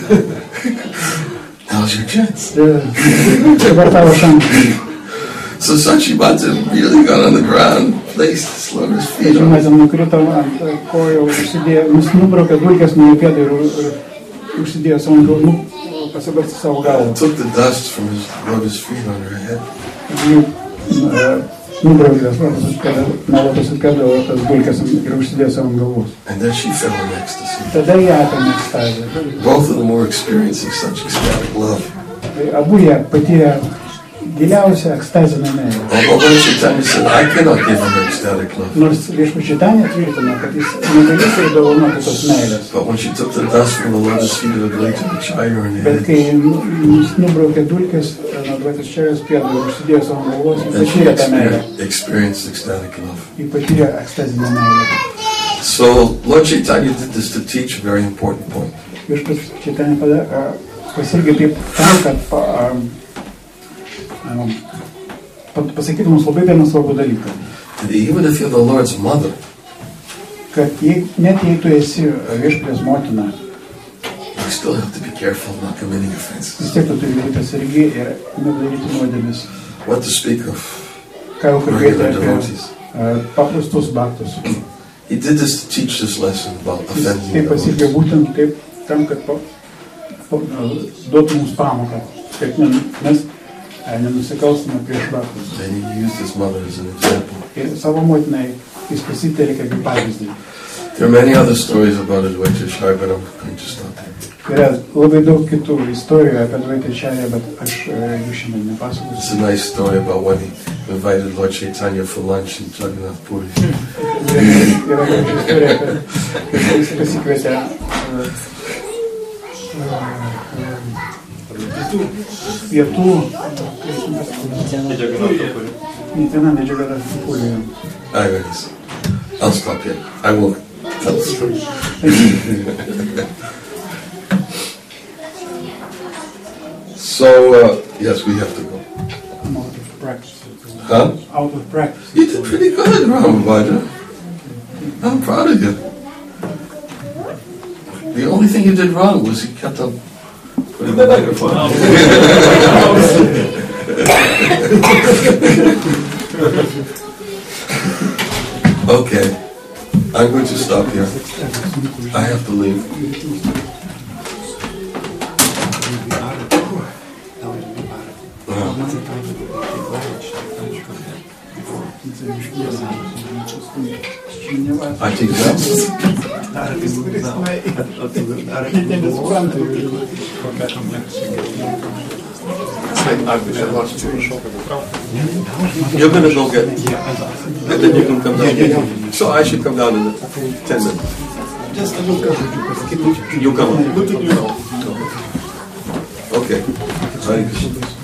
now's your chance." Dabar tavo šansas. So Sachimata really got on the ground, placed his lotus feet on Žinai, ten nukrito ant kojų, užsidėjo, nus nubraukė dulkes nuo pėdų ir, ir užsidėjo savo galvų, pasibarstė savo galvą. took the dust from his lotus feet on her head. Jų nubraukė tas lotus pėdų, nuo lotus pėdų tas dulkes ir užsidėjo savo galvos. And then she fell in ecstasy. Tada jie apėmė ekstaziją. Both of them were experiencing such ecstatic love. Tai abu jie patyrė giliausią ekstazinę meilę. Although Lord Chaitanya said, "I cannot give him ecstatic love." Nors viešpaties Čaitanija tvirtino, kad jis negalės ir dovanoti tos meilės. But when she took the dust from the lotus feet of Advaita Acharya in her Bet head, kai jis nubraukė dulkes nuo Advaitos Acharjos pėdų ir užsidėjo savo galvos, jis then she patyrė tą meilę. experienced, experienced ecstatic love. Jis patyrė ekstazinę meilę. So Lord Chaitanya did this to teach a very important point. Viešpaties Čaitanija pasielgė taip tam, kad pa, um, pa, pasakytų mums labai vieną svarbų dalyką. That even if you're the Lord's mother, Kad jei, net jei tu esi viešpaties motina, you still have to be careful of not committing offenses. vis tiek tu turi būti atsargi ir nedaryti nuodėmės. What to speak of Ką jau kalbėti regular apie devotees. uh, paprastus baktus. He did this to teach this lesson about Jis offending taip pasielgė devotees. būtent taip, tam, kad pa, pa, duotų mums pamoką, kad ne, mes e, nenusikalstame prieš baktus. And he used his mother as an example. Ir savo motinai į Spasitelį kaip į pavyzdį. There are many other stories about Advaita Acharya, but I'm going to stop there. Yra labai daug kitų istorijų apie Advaita Acharya, bet aš jų šiandien nepasakosiu. It's a nice story about when he invited Lord Chaitanya for lunch in Jagannath Puri. Yra graži istorija, kad jis pasikvietė pietų Nityananda Jagannath Puri. Anyways, I'll stop here. I won't tell the story. So, uh, yes, we have to go. I'm out of practice. Huh? Out of practice. You did pretty good, Ramabhaja. I'm proud of you. The only thing you did wrong was you kept on putting the microphone out. Okay, I'm going to stop here. I have to leave. I think that's You're going to go get it, and then you can come down. So I should come down in ten minutes. You come on. Okay. Hare Krishna.